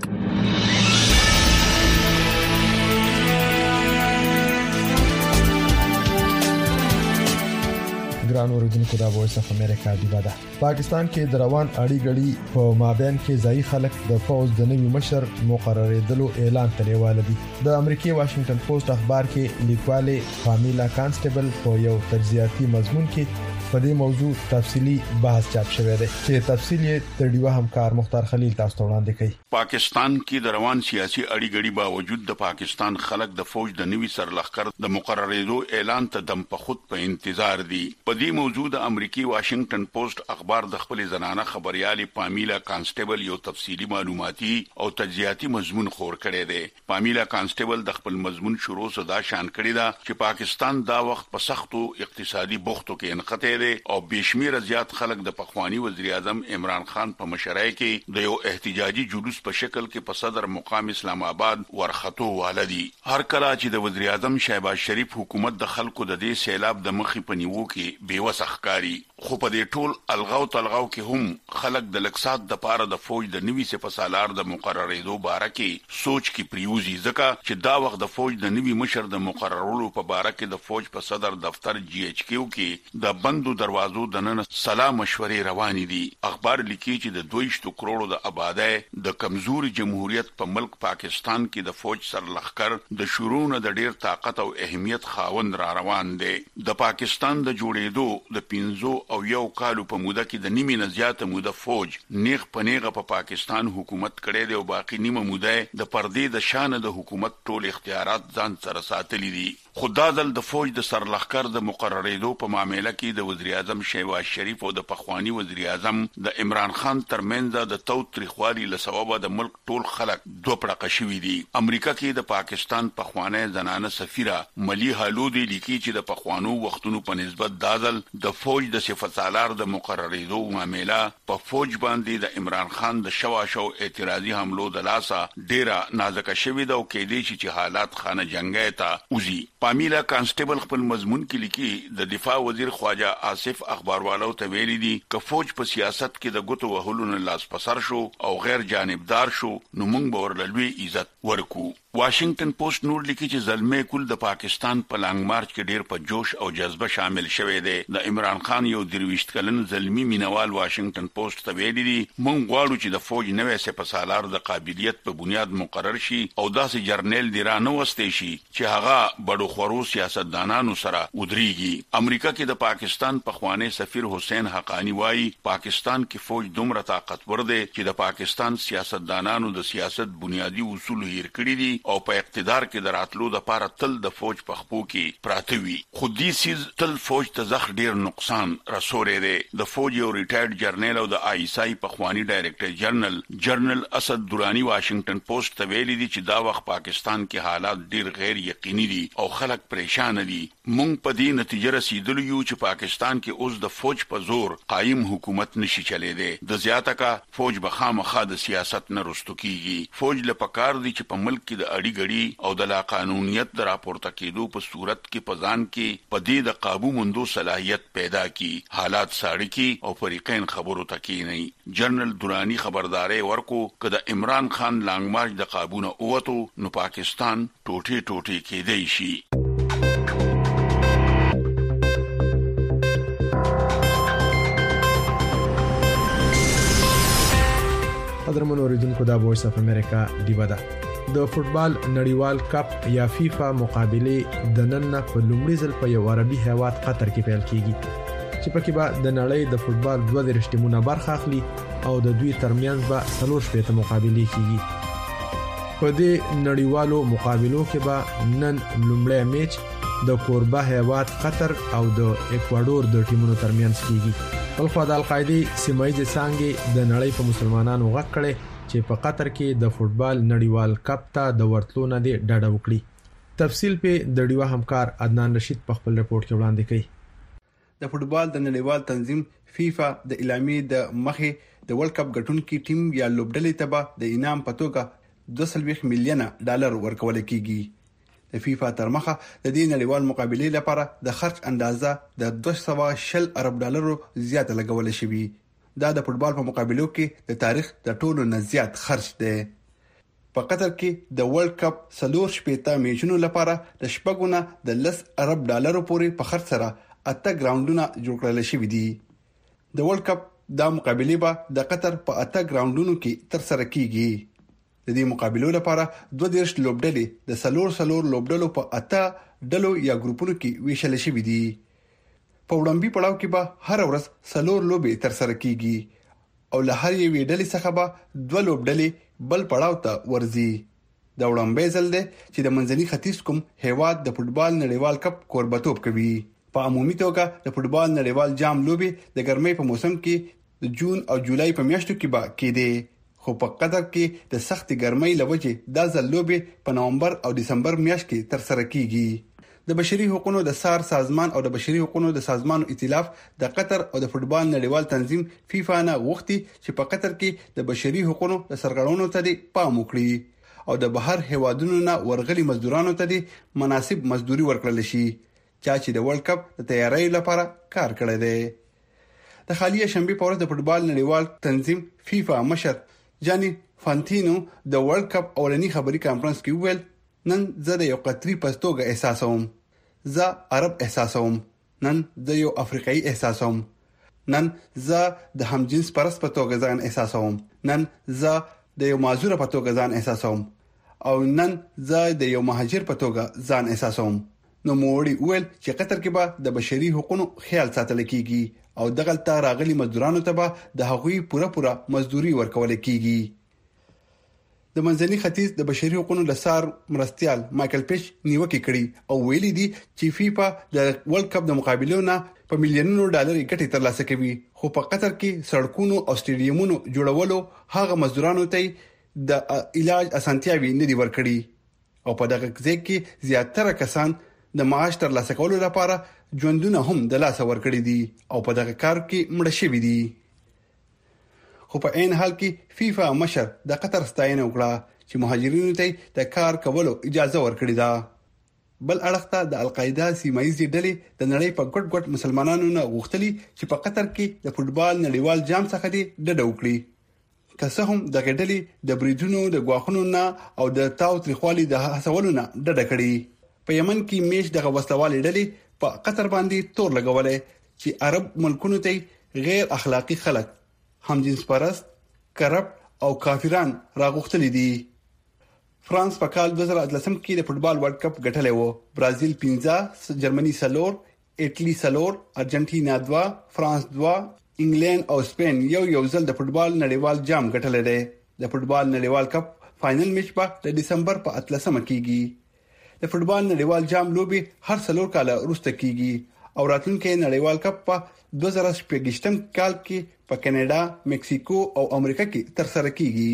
ګران اوریدونکو دا وایس اف امریکا دی ودا. پاکستان کې د روان اړي غړي په مابین کې ځای خلک د فوج د نوي مشر مقررېدلو اعلان کړیواله دي. د امریکای واشنگټن پوسټ اخبار کې لیکواله فامیلا کانسټیبل په یو تجزیاتي مضمون کې په دې موضوع تفصیلی بحث چاپ شوی دی چې تفصیل یې تړیوه همکار مختار خلیل تاسو ته وړاندې کوي. پاکستان کې د روان سیاسي اړي غړي باوجود د پاکستان خلک د فوج د نوي سرلښکر د مقررېدو اعلان ته دم په خود په انتظار دي. په دې موضوع د امریکای واشنگټن پوسټ اخبار د خپل زنانه خبريالي پامیلا کانسټیبل یو تفصیلی معلوماتي او تجزیاتي مضمون خور کړی دی. پامیلا کانسټیبل د خپل مضمون شروع صدا شان کړی دا چې پاکستان دا وخت په سختو اقتصادي بوختو کې انقطاع او بشمیر زیات خلک د پخوانی وزیر اعظم عمران خان په مشرۍ کې د یو احتجاجي جلوس په شکل کې په صدر مقام اسلام آباد ورخطو والدي. هر کله چې د وزیر اعظم شهباز شریف حکومت د خلکو د دې سیلاب د مخې په نیوو کې بیوسه ښکاری خو په دې ټول الغاو تلغاو کې هم خلک د لکسات د پاره د فوج د نوي سپسالار د مقررېدو باره کې سوچ کې پریوزي ځکه چې دا وخت د فوج د نوي مشر د مقررولو په باره کې د فوج په صدر دفتر جی ایچ کیو کې د بند بندو دروازو د نن سلام مشورې روانې دي. اخبار لیکي چې د دویشت کروڑو د آبادی د کمزوري جمهوریت په ملک پاکستان کې د فوج سرلخکر د شورونه د ډیر طاقت او اهمیت خاوند را روان دي. د پاکستان د جوړېدو د پنځو او یو کالو په موده کې د نیمه نه زیاته موده فوج نیغ پنیغه په پاکستان حکومت کړي دی او باقی نیمه موده د پردې د شان د حکومت ټول اختیارات ځان سره ساتلي دي. خدادل د فوج د سرلخکر د مقرریدو په معاملې کې د وزیر اعظم شهباز شریف او د پخوانی وزیر اعظم د عمران خان ترمنځ د توتریخوالي لسبب د ملک ټول خلک دوه پړقه شوي دي. امریکا کې د پاکستان پخوانی زنانه سفیره ملیحه لودي لیکي چې د پخوانو وختونو په نسبت دادل د فوج د صفت سالار د مقرریدو معاملې په فوج باندې د عمران خان د شواشو اعتراضي حملو د لاسه ډیره نازک شوي ده او کې دي چې حالات خانه جنگي ته وزي. پامیلا کانسټیبل خپل مضمون کې لیکي د دفاع وزیر خواجه آصف اخباروالو ته ویلي دي ک فوج په سیاست کې د ګوتو وهلو نه لاس پسر شو او غیر جانبدار شو نو موږ به ورلوي عزت ورکو. واشنگټن پوسټ نور لیکي چې زلمې کول د پاکستان په لانګ مارچ کې ډیر په جوش او جذبه شامل شوه دي. د عمران خان یو درويشت کلن زلمی مینوال واشنگټن پوسټ ته ویلي دي موږ غواړو چې د فوج نوې سپسالار د قابلیت په بنیاد مقرر شي او داسې جرنیل دی را نه وستې شي چې هغه بډو خورو سیاستدانانو سره ودرېږي. امریکا کې د پاکستان پخوانی سفیر حسین حقانی وایي پاکستان کې فوج دومره طاقتور دی چې د پاکستان سیاستدانانو د سیاست بنیادی اصول هیر کړی دي او په اقتدار کې دراتلو د پاره تل د فوج په خپو کې پراته وي. خو دې سیز تل فوج ته زخ ډیر نقصان رسولې دی. د فوج یو ریټایرډ جرنیل او د آی ایس آی پخوانی ډایریکټر جنرال جنرال اسد درانی واشنگټن پوسټ ته ویلي دي چې دا وخت پاکستان کې حالات ډیر غیر یقیني دي او خلک پریشان دي. مونږ په دې نتیجه رسیدلی یو چې پاکستان کې اوس د فوج په زور قائم حکومت نشي چلے دی. د زیاته کا فوج به خامخا د سیاست نه رستو کیږي. فوج له پکار دي چې په ملک کې د اړي غړي او د لا قانونیت د راپورته کېدو په صورت کې پزان کې په دې د قابو مندو صلاحیت پیدا کی حالات ساړي کی او فریقین خبرو تکي نه. جنرال درانی خبرداري ورکو چې د عمران خان لانګ مارچ د قابونه اوتو نو پاکستان ټوټي ټوټي کېدی شي. قدرمن اوریدونکو دا وایس اف امریکا دیوا ده. د فوتبال نړیوال کپ یا فیفا مقابله د نن په لومړي ځل په یو عربي هیواد قطر کې پیل کیږي چې پکې به د نړۍ د فوتبال دوه درې ټیمونه برخه اخلي او د دوی ترمنځ به څلور شپږ مقابله کیږي. په دې نړیوالو مقابلو کې به نن لومړی میچ د کوربه هیواد قطر او د ایکوادور د ټیمونو ترمنځ کیږي. بلخو د القاعده سیمایي څنګه د نړۍ په مسلمانانو غږ کړي چې په قطر کې د فوتبال نړیوال کپ ته د ورتلو نه دی ډاډه وکړي. تفصیل په د ډیوا همکار عدنان رشید په خپل رپورت کې وړاندې کړي. د فوتبال د نړیوال تنظیم فیفا د اعلامیې د مخې د ورلد کپ ګټونکي ټیم یا لوبډلې ته به د انعام په توګه دوه سوه ملیونه ډالر ورکول کیږي. د فیفا تر مخه د دې نړیوال مقابلې لپاره د خرج اندازه د دوه سوه شل ارب ډالرو زیاته لګول شوې. دا د فوتبال په مقابلو کې د تاریخ د ټولو نه زیات خرج دی. په قطر کې د ورلد کپ څلور شپږ میچونو لپاره د شپږونه د لس ارب ډالرو پورې په خرج سره اته ګراوندونه جوړ کړل شوي دي. د ورلد کپ دا مقابله به د قطر په اته ګراوندونو کې تر سره کیږي. د دې مقابلو لپاره دوه دیرش لوبډلې د سلور سلور لوبډلو په اته ډلو یا ګروپونو کې ویشل شوي دي. په وړاندې پړاو کې به هر ورځ سلور لوبې تر سره کیږي او له هر یوې ډلې څخه به دوه لوبډلې بل پړاو ته ورځي. دا وړاندې ځل دی چې د منځني ختیځ کوم هیواد د فوتبال نړیوال کپ کوربتوب کوي. په عمومي توګه د فوتبال نړیوال جام لوبې د ګرمۍ په موسم کې د جون او جولای په میاشتو کې به کېدې. خو په قطر کې د سخت ګرمۍ لوجې د ځل لوبې په نومبر او دسمبر میاشت کې تر سره کیږي. د بشري حقوقو د سار سازمان او د بشري حقوقو د سازمان ائتلاف د قطر او د فوتبال نړیوال تنظیم فیفا نه غوښتي چې په قطر کې د بشري حقوقو د سرغړونو ته پام وکړي او د بهر هیوادونو نه ورغلي مزدورانو ته مناسب مزدوري ورکړل شي چې د ورلد کپ د تیاری لپاره کار کړی دی. د خالیه شنبه په ورځ د فوتبال نړیوال تنظیم فیفا مشر جانی فانتینو د ورلد کپ اولنی خبري کانفرنس کې ویل نن زه د یو قطري پستوګه احساسوم. زه عرب احساسوم. نن زه یو افریقایي احساسوم، نن زه د همجنس پرست په توګه ځان احساسوم، نن زه د یو معذور په توګه ځان احساسوم او نن زه د یو مهاجر په توګه ځان احساسوم. نو موړي ویل چې قطر کې به د بشري حقوقو خیال ساتل کیږي او دغلته راغلي مزدورانو ته به د هغوی پوره پوره مزدوري ورکول کیږي. د منځني ختیځ د بشري حقوقو لسار مرستيال مايكل پیچ نیوکه کړي او ویلي دي چې فیفا د ورلد کپ د مقابلو نه په میلیونونو ډالر ګټه ترلاسه کوي، خو په قطر کې سړکونو او سټیډیومونو جوړولو هغه مزدورانو ته د علاج اسانتیاوي نه دي ورکړي او په دغه ځای کې زیاتره کسان د معاش ترلاسه کولو لپاره ژوندونه هم د لاس ورکړي دي او په دغه کار کې مړ شوي دي. خو په عین حال کې فیفا مشر د قطر ستاینه وکړه چې مهاجرینو ته د کار کولو اجازه ورکړي ده. بل اړخ ته د القاعده سیمایي ډلې د نړۍ په ګډ ګډ مسلمانانو نه غوښتلي چې په قطر کې د فوټبال نړیوال جام څخه دي ډډه وکړي، که څه هم د غډلې د بریدونو د غواخونو نه او د تاو تریخوالي د هڅولو نه ډډه کړي. په یمن کې میش دغه وسلوالې ډلې په قطر باندې تور لګولې چې عرب ملکونو ته غیر اخلاقی خلک، همجنس پرست، کرپټ او کافران راغوښتلي دي. فرانس په کال دوه زره اتلسم کې د فوټبال ورلد کپ ګټلی و. برازیل پنځه، جرمني څلور، ایټالي څلور، ارجنټینا دوه، فرانس دوه، انګلند او سپین یو یو ځل د فوټبال نړیوال جام ګټلی دی. د فوټبال نړیوال کپ فائنل میچ په د دسمبر په اتلسمه کېږي. د فوټبال نړیوال جام لوبي هر څلور کاله وروسته کیږي او راتلونکي نړیوال کپ په دوه زره شپږم کال کې په کینیډا، مکسیکو او امریکا کې ترسره کیږي.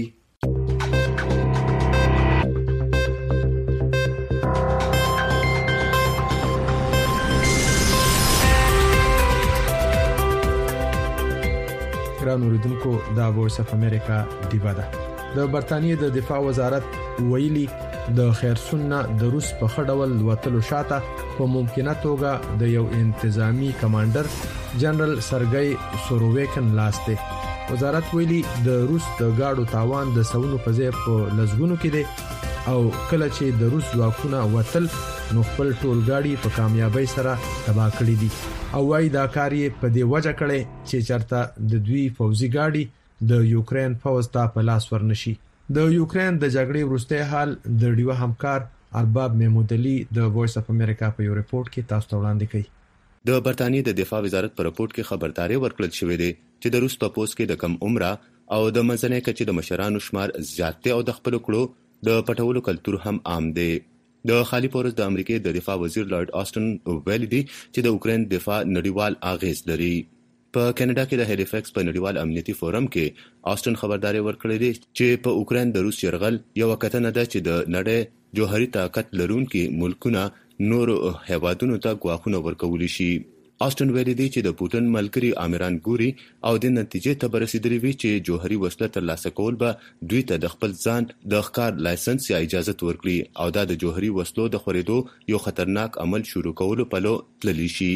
ګران اوریدونکو، دا وایس اف امریکا دیوا ده. د برتانیې د دفاع وزارت ویلي د خیرسون نه د روس په خډول وتلو شاته په ممکنه توګه د یو انتظامی کمانډر جنرال سرګئی سوروویکن لاسته. وزارت ویلي د روس د گاډو تاوان د سونو په ځای په لزګونو کې دی او کله چې د روس ځواکونه وتل نو خپل ټول گاډي په کامیابی سره تباہ کړې دي او وايي دا کار یې په دې وجه کړي چې چرته د دوی فوزي گاډي د یوکرين فوز ته په لاس ورنشي. د یوکرين د جګړې وروسته حال د ډیوه همکار ارباب محمودعلی د وایس اف امریکا په یو ریپورت کې تاسو ته وړاندې کړي. د برتانیې د دفاع وزارت په ریپورت کې خبرداري ورکړل شوې ده چې د روس په پوس کې د کم عمره او د منځنۍ کچې د مشرانو شمار زیات او د خپل کړو د پټولو کلتور هم عام دی. د خالی پورس د امریکای د دفاع وزیر لارډ آسټن ویلي دی چې د یوکرين دفاع نړیوال اغیز لري. په کینیډا کې د هلیفیکس په نړیوال امنیتي فورم کې آسټن خبرداري ورکړې ده چې په یوکرين د روس يرغل یو کتنه ده چې د نړۍ جوهري طاقت لرونکي ملکونه نور هیوادونو ته غواخونه ورکول شي. آسټن ویلي دی چې د پوتن ملګری امیران ګوري او د نتیجې ته برسېدلی وی چې جوهري وسله ترلاسه کول به دوی ته د خپل ځان د ښکار لایسنس یا اجازه ورکړي او دا د جوهري وسلو د خورېدو یو خطرناک عمل شروع کولو په لور تللی شي.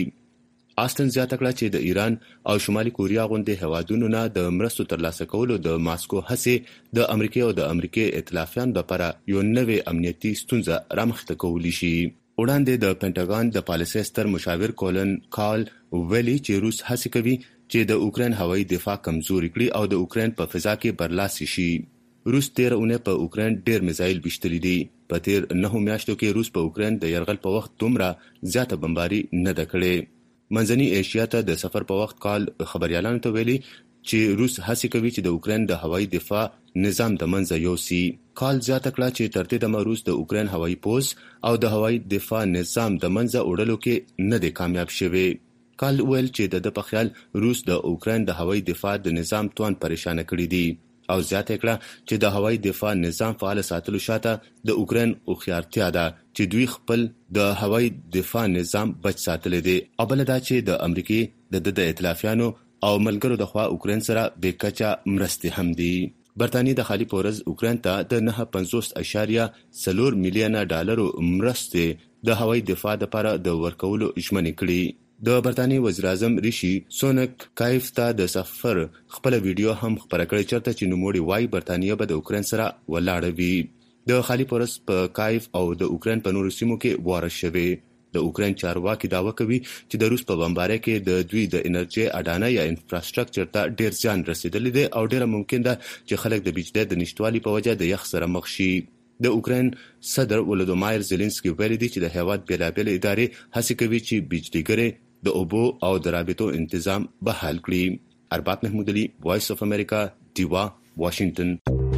آسټن زیاته کړه چې د ایران او شمالي کوریا غونډې هوادونو نه د مرستو ترلاسه کولو د ماسکو هڅې د امریکا او د امریکای ائتلافیان لپاره یو نوې امنیتي ستونزه رامخته کولی شي. وړاندې د پینټاګون د پالیسي ستر مشاور کولن کال ویلي چې روس هڅه کوي چې د یوکرين هوایي دفاع کمزوري کړي او د یوکرين په فضا کې برلاسي شي. روس تیر اونۍ په یوکرين ډېر میزایل بشتلي دي. په تیر نه میاشتو کې روس په یوکرين د يرغل په وخت دومره زیاته بمباري نه ده کړې. منځني ایشیا ته د سفر په وخت کال خبريالانو ته ویلي چې روس هڅه کوي چې د یوکرين د هوایي دفاع نظام د منځه یوسي. کال زیاته کړه چې تر دې دمه روس د یوکرين هوایي پوز او د هوایي دفاع نظام د منځه وړلو کې نه دی کامیاب شوی. کال ویل چې د په خیال روس د یوکرين د هوایي دفاع د نظام توان پریشان کړی دی او زیاته کړه چې د هوایي دفاع نظام فعال ساتلو شاته د یوکرين خوخيارتیا ده چې دوی خپل د هوایي دفاع نظام بچ ساتل دي او بل دا چې د امریکای د د ائتلافیانو او ملګرو د خوا یوکرين سره به کچا مرستې هم دي. برتانیې د خالی پورز یوکرين ته د نه پنځوس اشاریه څلور میلیونه ډالر مرستې د هوایي دفاع لپاره د ورکولو ژمنه کړې. د برتانیې وزیر اعظم ریشي سونک کایف ته د سفر خپل ویډیو هم خبره کړې چرته چې نوموړي وايي برتانیې به د یوکرين سره ولاړ وي. د خالی پورس په کایف او د یوکرين په نورو سیمو کې واره شوی. د اوکرين چارواکي داوا کوي چې د روس په بمبارۍ کې د دوی د انرژي اډانه یا انفراستراکچر ته ډیر ځان رسیدلی دی او ډیره ممکن ده چې خلک د بجلی د نشټوالي په وجه د یخ سره مخ شي. د اوکرين صدر ولودیمیر زيلنسکي ویلي دی چې د هیواد بیلابېل ادارې هڅه کوي چې بجلیګرې د اوبو او د رابطو تنظیم بحال کړي. ارباب محمود علي، وایس اف امریکا، دیوا، واشنگټن.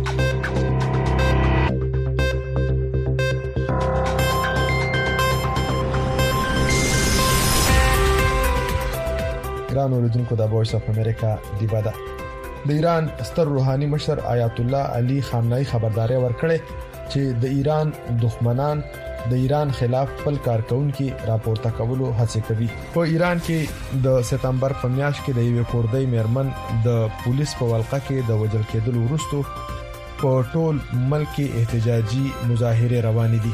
ګران اوریدونکو د وایس اف امریکا دیوا ده. د ایران ستر روحاني مشر آیت الله علي خامنه‌ای خبرداري ورکړه چې د ایران دښمنان د ایران خلاف خپل کارکونکو راپورته کولو هڅه کوي. په ایران کې د سپتمبر په میاشت کې د یو کوردی میرمن د پولیس په ولقه کې د وژل کېدلو وروسته په ټول ملک کې احتجاجي مظاهره روان دي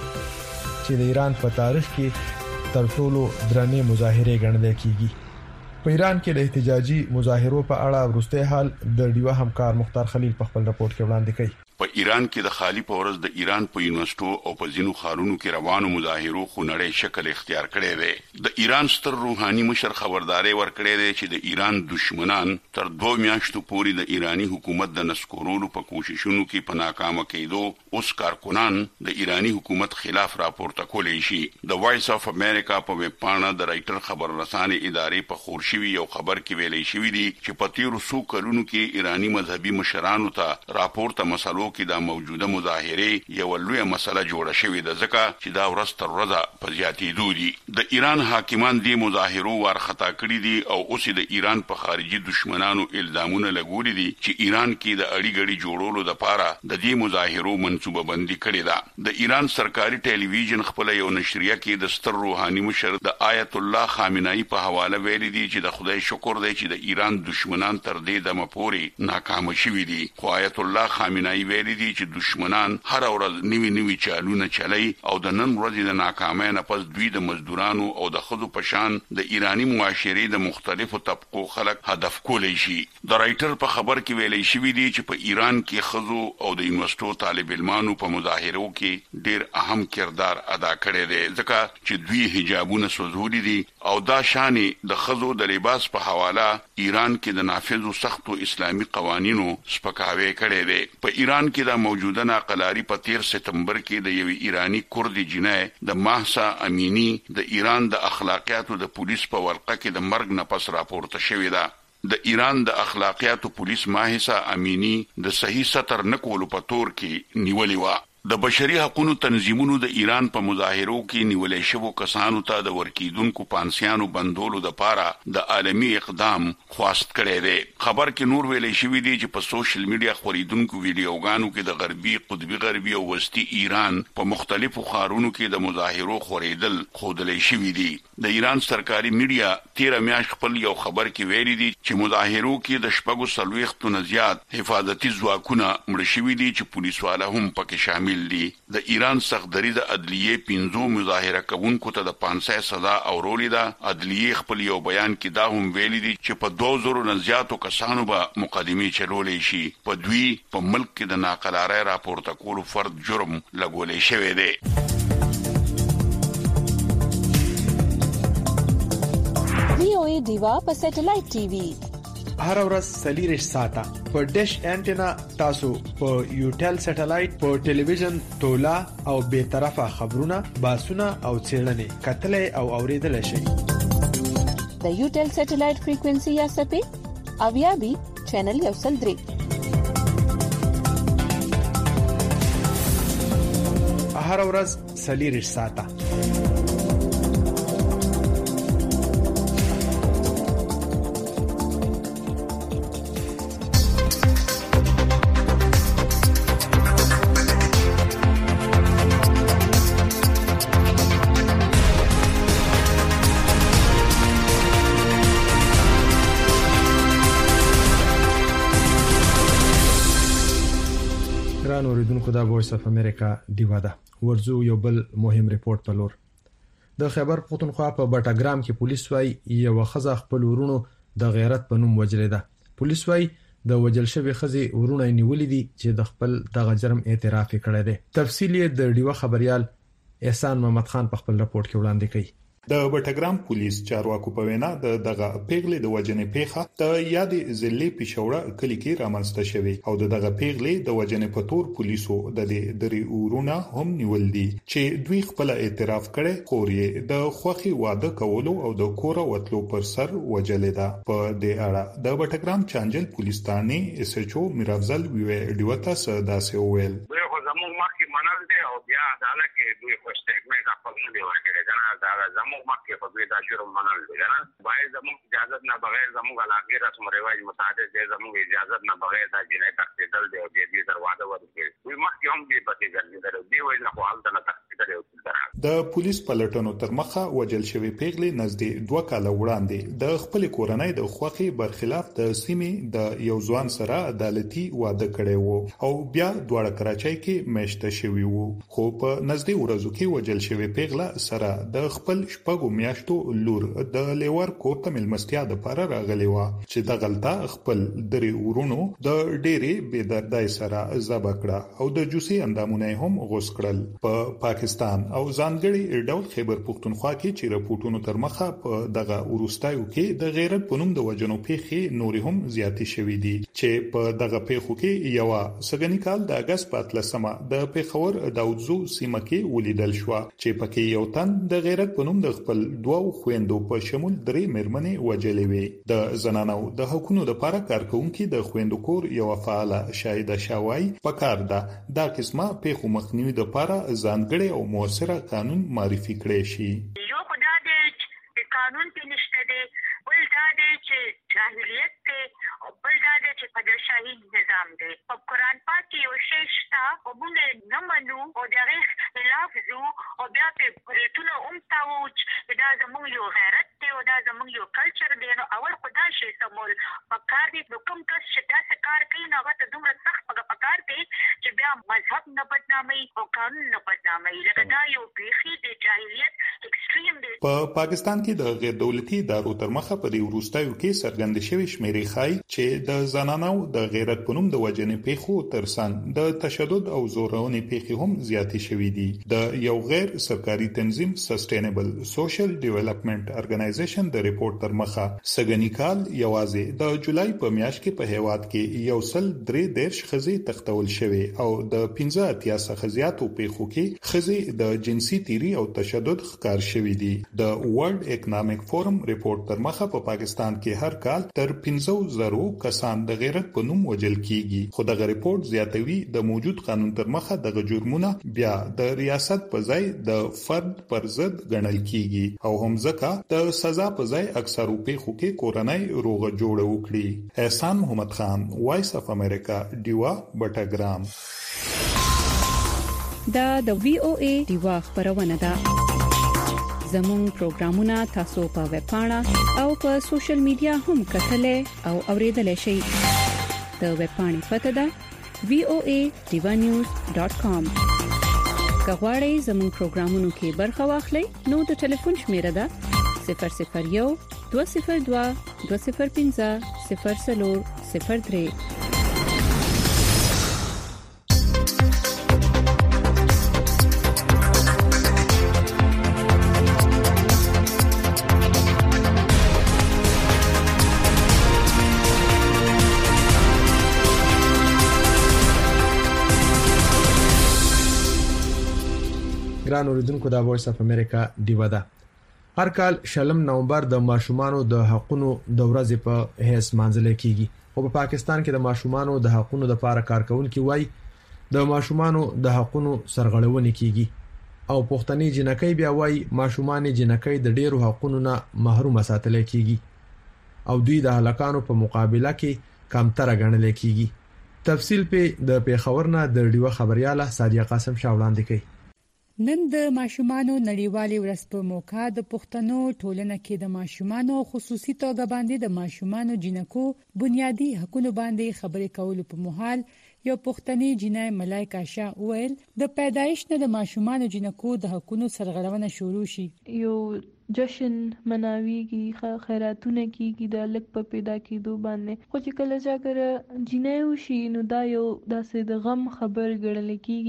چې د ایران په تاریخ کې تر ټولو درنې مظاهره ګڼل کېږي. په ایران کې د احتجاجي مظاهرو په اړه ورسته حال د ډیوا همکار مختار خلیل په خپل راپورټ کې وړاندې کړي. په ایران کې د خالی پورز د ایران په یونیورسيټو او په ځینو ښارونو کې روانو مظاهرو خونړی شکل اختیار کړی دی. د ایران ستر روحاني مشر خبرداري ورکړی دی چې د ایران دشمنان تر دوه میاشتو پورې د ایرانی حکومت د نسکورولو په کوششونو کې په ناکامه کېدو اوس کارکونان د ایرانی حکومت خلاف راپورته کولی شي. د وایس اف امریکا په ویب پاڼه د رائټر خبررسانې ادارې په خورشوي یو خبر کې ویلي شوی دی چې په تیرو څو کلونو کې ایرانی مذهبي مشرانو ته راپورته مسلو کې د موجوده مظاهره یو لوی مسله جوړه شوې ده ځکه چې دا ورځ تر ورځې په زیاتېدو دي. د ایران حاکمان د مظاهرو ورخطا کړی دي او اوس د ایران په خارجي دشمنانو الزامونه لګولي دي چې ایران کې د اړیګړي جوړولو لپاره د دې مظاهرو منصوبه بندي کړې ده. د ایران سرکاري ټلویزیون خپل یو نشریه کې د ستر روحاني مشر د آیت الله خامنه‌ای په حواله ویلي دي چې د خدای شکر دی چې د ایران دشمنان تر دې دمه پورې ناکام شوي دي. خو آیت الله خامنه‌ای ویلي دي چې دشمنان هر ورځ نوی نوی چالونه چلای او د نن ورځې د ناکامۍ نه پس دوی د مزدورانو او د خزو پشان د ایرانی معاشري د مختلفو طبقو خلک هدف کولی شي. د رائټر په خبر کې ویلي شوی دی چې په ایران کې خزو او د یونیورسيټو طالب علمانو په مظاهرو کې ډیر اهم کردار ادا کړی دی ځکه چې دوی حجابونه سوزولي دي او دا شانې د خزو د لباس په حواله ایران کې د نافذو سختو اسلامي قوانینو سپکاوی کړی دی. په ایران کې د موجوده ناقلاری په تیر سپتمبر کې د یو ایرانی کوردی جنای د ماهسا امینی د ایران د اخلاقیاتو د پولیس په ولقه کې د مرګ نه پس راپورته شوې ده. د ایران د اخلاقیاتو پولیس ماهسا امینی د صحیح ستر نکولو په تور کې نیولې و. د بشري حقوقو تنظیمونو د ایران په مظاهرو کې نیولې شوو کسانو ته د ورکیدونکو پانسیانو بندولو د پاره د عالمي اقدام خواست کړی دی. خبر کې نور ویلې شوی دی چې په سوشل میډیا خوريدونکو ویډیوګانو کې د غربي قطبي غربي او وسطي ایران په مختلفو ښارونو کې د مظاهرو خوریدل خودلې شوی دی. د ایران سرکاري میډیا تیر میاشت خپل یو خبر کې ویلي دی چې مظاهرو کې د شپږو سلويختو نه زیات حفاظتي ځواکونه مړ شوي دي چې پولیسواله هم پکې شامل دي. د ایران سختدري د عدلیه پنځو مظاهره کوونکو ته د پانسه سزا اورولې ده. عدلیه خپل یو بیان کې دا هم ویلي دي چې په دوه زره نه زیاتو کسانو به مقدمې چلولې شي. په دوی په ملک کې د ناقلارۍ راپورته کولو فرد جرم لګولې شوی دی. وی او ای دیوا په سټلایټ ټي وي هر ورځ سلیریش ساته په ډیش انټینا تاسو په یوټل سټلایټ په ټلویزیون تولا او به طرفه خبرونه باسونه او چیرنې کتلې او اوریدل شي. د یوټل سټلایټ فریکوئنسي یا سپې اویا بي چینل یو سل درې هر ورځ سلیریش ساته. اوریدونکو دا وایس اف امریکا دیوا ده. ورزو یو بل مهم ریپورت په لور. د خیبر پختونخوا په بټاګرام کې پولیس وايي یو خزه خپل ورونو د غیرت په نوم وجلې ده. پولیس وايي د وجل شوی خزه ورونه نیولې دي چې د خپل دغه جرم اعتراف کړی دی. تفصیل یې د ډیوا خبريال احسان محمد خان په خپل راپورټ کې وړاندې کړي. د بټګرام پولیس چارواکو په وینا د دغه پیغلې د وجنې پیخه د یادې ضلع پېښوره کلی کې رامنځته شوې او د دغه پیغلې د وجنې په تور پولیسو د دې درې ورونه هم نیول دي چې دوی خپل اعتراف کړي خو یې د خوخي واده کولو او د کور وتلو پر سر وجلې ده. په دې اړه د بټګرام چانجل پولیس ثاني اس ایچ او میرافضل ویډیو تاسو داسې وویل. خو زموږ مخکې منل دي او بیا عدالت کې دوی خو سټیټمنټ خپل نه دی ورکړی کنه دا زموږ مخکې په دې دا جرم منل دي کنه باید زموږ اجازه نه بغیر زموږ علاقې رسم رواج مطابق دي زموږ اجازه نه بغیر دا جنایت تخصیصل دی او دې دروازه ورکړي دوی مخکې هم دې پاتې ګرځیدل دی وایي نه خو حالت نه تخصیصل د پولیس پلټنو تر مخه وجل شوی پیغلې نږدې دوه کاله وړاندې د خپل کورنۍ د خوخي برخلاف د سیمې د یو ځوان سره عدالتي واده کړی وو او بیا دواړه کراچۍ کې مېشته شوی وو خو په نږدې ورځو کې وجل شوی پیغله سره د خپل شپږو میاشتو لور د لیور کور ته ملمستیا د پاره راغلی و چې د غلطه خپل درې ورونو د ډېرې بېدردۍ سره ذبح کړه او د جوسي اندامونه هم غوس کړل. په پاکستان او ځانګړي ډول خیبر پختونخوا کې چې راپورټونو تر مخه په دغه ورستایو کې د غیرت پونم د وجنو پیښې نوري هم زیاتې شوې دي چې په دغه پیښو کې یو سګنی کال د اگست په اتلسمه د پیښور داوودزو سیمه کې ولیدل شو چې پکې یو تن د غیرت پونم د خپل دوه خويندو په شمول درې مېرمنې وجلې وې. د زنانو د حقوقو لپاره کارکونکو د خويندو کور یو فعال شاهده شاوای پکار ده دا قسمه پیښو مخنیوي لپاره ځانګړي او موثره قانون معرفي کړی شي. یو خدای دې قانون کې نشته دی بل دا دی چې جاهلیت دی او بل دا دی چې پادشاهي نظام دی. په قرآن پاک کې یو شی شته او موږ نه منو او دغه خلاف ځو او بیا په پریتونو اومتاو چې دا زموږ یو غیرت دی او دا زموږ یو کلچر دی نو اول خدای شي سمول پکار دی کوم کس چې تاسو کار کوي نو هغه ته دومره سخت پکار دی چې بیا مذهب نه بدنامي او قانون نه بدنامي لکه دا یو بیخي د جاهلیت اکستریم دی. په پاکستان کې د غیر دولتي ادارو تر مخه په دې وروستیو کې څرګند شوی شمیرې ښایي چې د زنانو د غیرت پونم د وجنې پیښو ترڅنګ د تشدد او زورونې پیښې هم زیاتې شوې دي. د یو غیر سرکاري تنظیم سسټینبل سوشل ډیولپمنٹ ارګنایزیشن د ریپورت تر مخه سګنی کال یوازې د جولای په میاشت کې په هیواد کې یو سل درې دیرش خزي تختول شوی او د پنځه اتیا څخه زیاتو پیښو کې خزي د جنسي تیری او تشدد ښکار شوی دي. د ورلد اکونومیک فورم ریپورت تر مخه په پاکستان کې هر کال تر پنځه زره کسان د غیرت په نوم وجل کیږي خو دغه ریپورت زیاتوي د موجود قانون تر مخه دغه جرمونه بیا د ریاست په ځای د فرد پر ضد ګڼل کیږي او هم ځکه د سزا په ځای اکثرو پیښو کې کورنۍ روغه جوړه وکړي. احسان محمد خان وایس اف امریکا ډیوا بټګرام. دا د وی او ای ډیوا خبرونه ده. زموږ پروگرامونه تاسو په ویب پاڼه او په سوشل میډیا هم کتلای او اوریدلای شئ. د ویب پاڼې پته ده وی او ای ډیوا نیوز ډاٹ کام. کغواړئ زموږ پروگرامونو کې برخه واخلئ نو د ټلیفون شمیره ده صفر صفر یو دوه صفر دوه دوه صفر پنځه صفر صفر صفر درې. ګران اوریدونکو د وایس اف امریکا دیوا ده. هر کال شلم نومبر د ماشومانو د حقوقو د ورځې په هیڅ منځل کېږي او په پاکستان کې د ماشومانو د حقوقو لپاره کارکونکو وای د ماشومانو د حقوقو سرغړونه کیږي او پښتني جنکۍ بیا وای ماشومان جنکۍ د ډیرو حقوقو نه محروم ساتل کیږي او دوی د هلاکانو په مقابله کې کمتر غنل کیږي. تفصیل په د پیښور نه د ډیو خبرياله سادیه قاسم شاوړاندې کوي. نن د ماشومانو نړیوالې ورځ په موقع د پښتنو ټولنه کې د ماشومانو خصوصي توګه باندې د ماشومانو جنکو بنیادی حقوقو باندې خبرې کول په محال یو پښتني جنای ملایکا شاه ویل د پیدایش نه د ماشومانو جنکو د حقوقو سرغړونه شروع شي. یو جشن مناويږي خیراتونه کیږي د لک په پیدا کېدو باندې خو چې کله ځکه جنای وشي نو دا یو داسې د غم خبر ګڼل کیږي.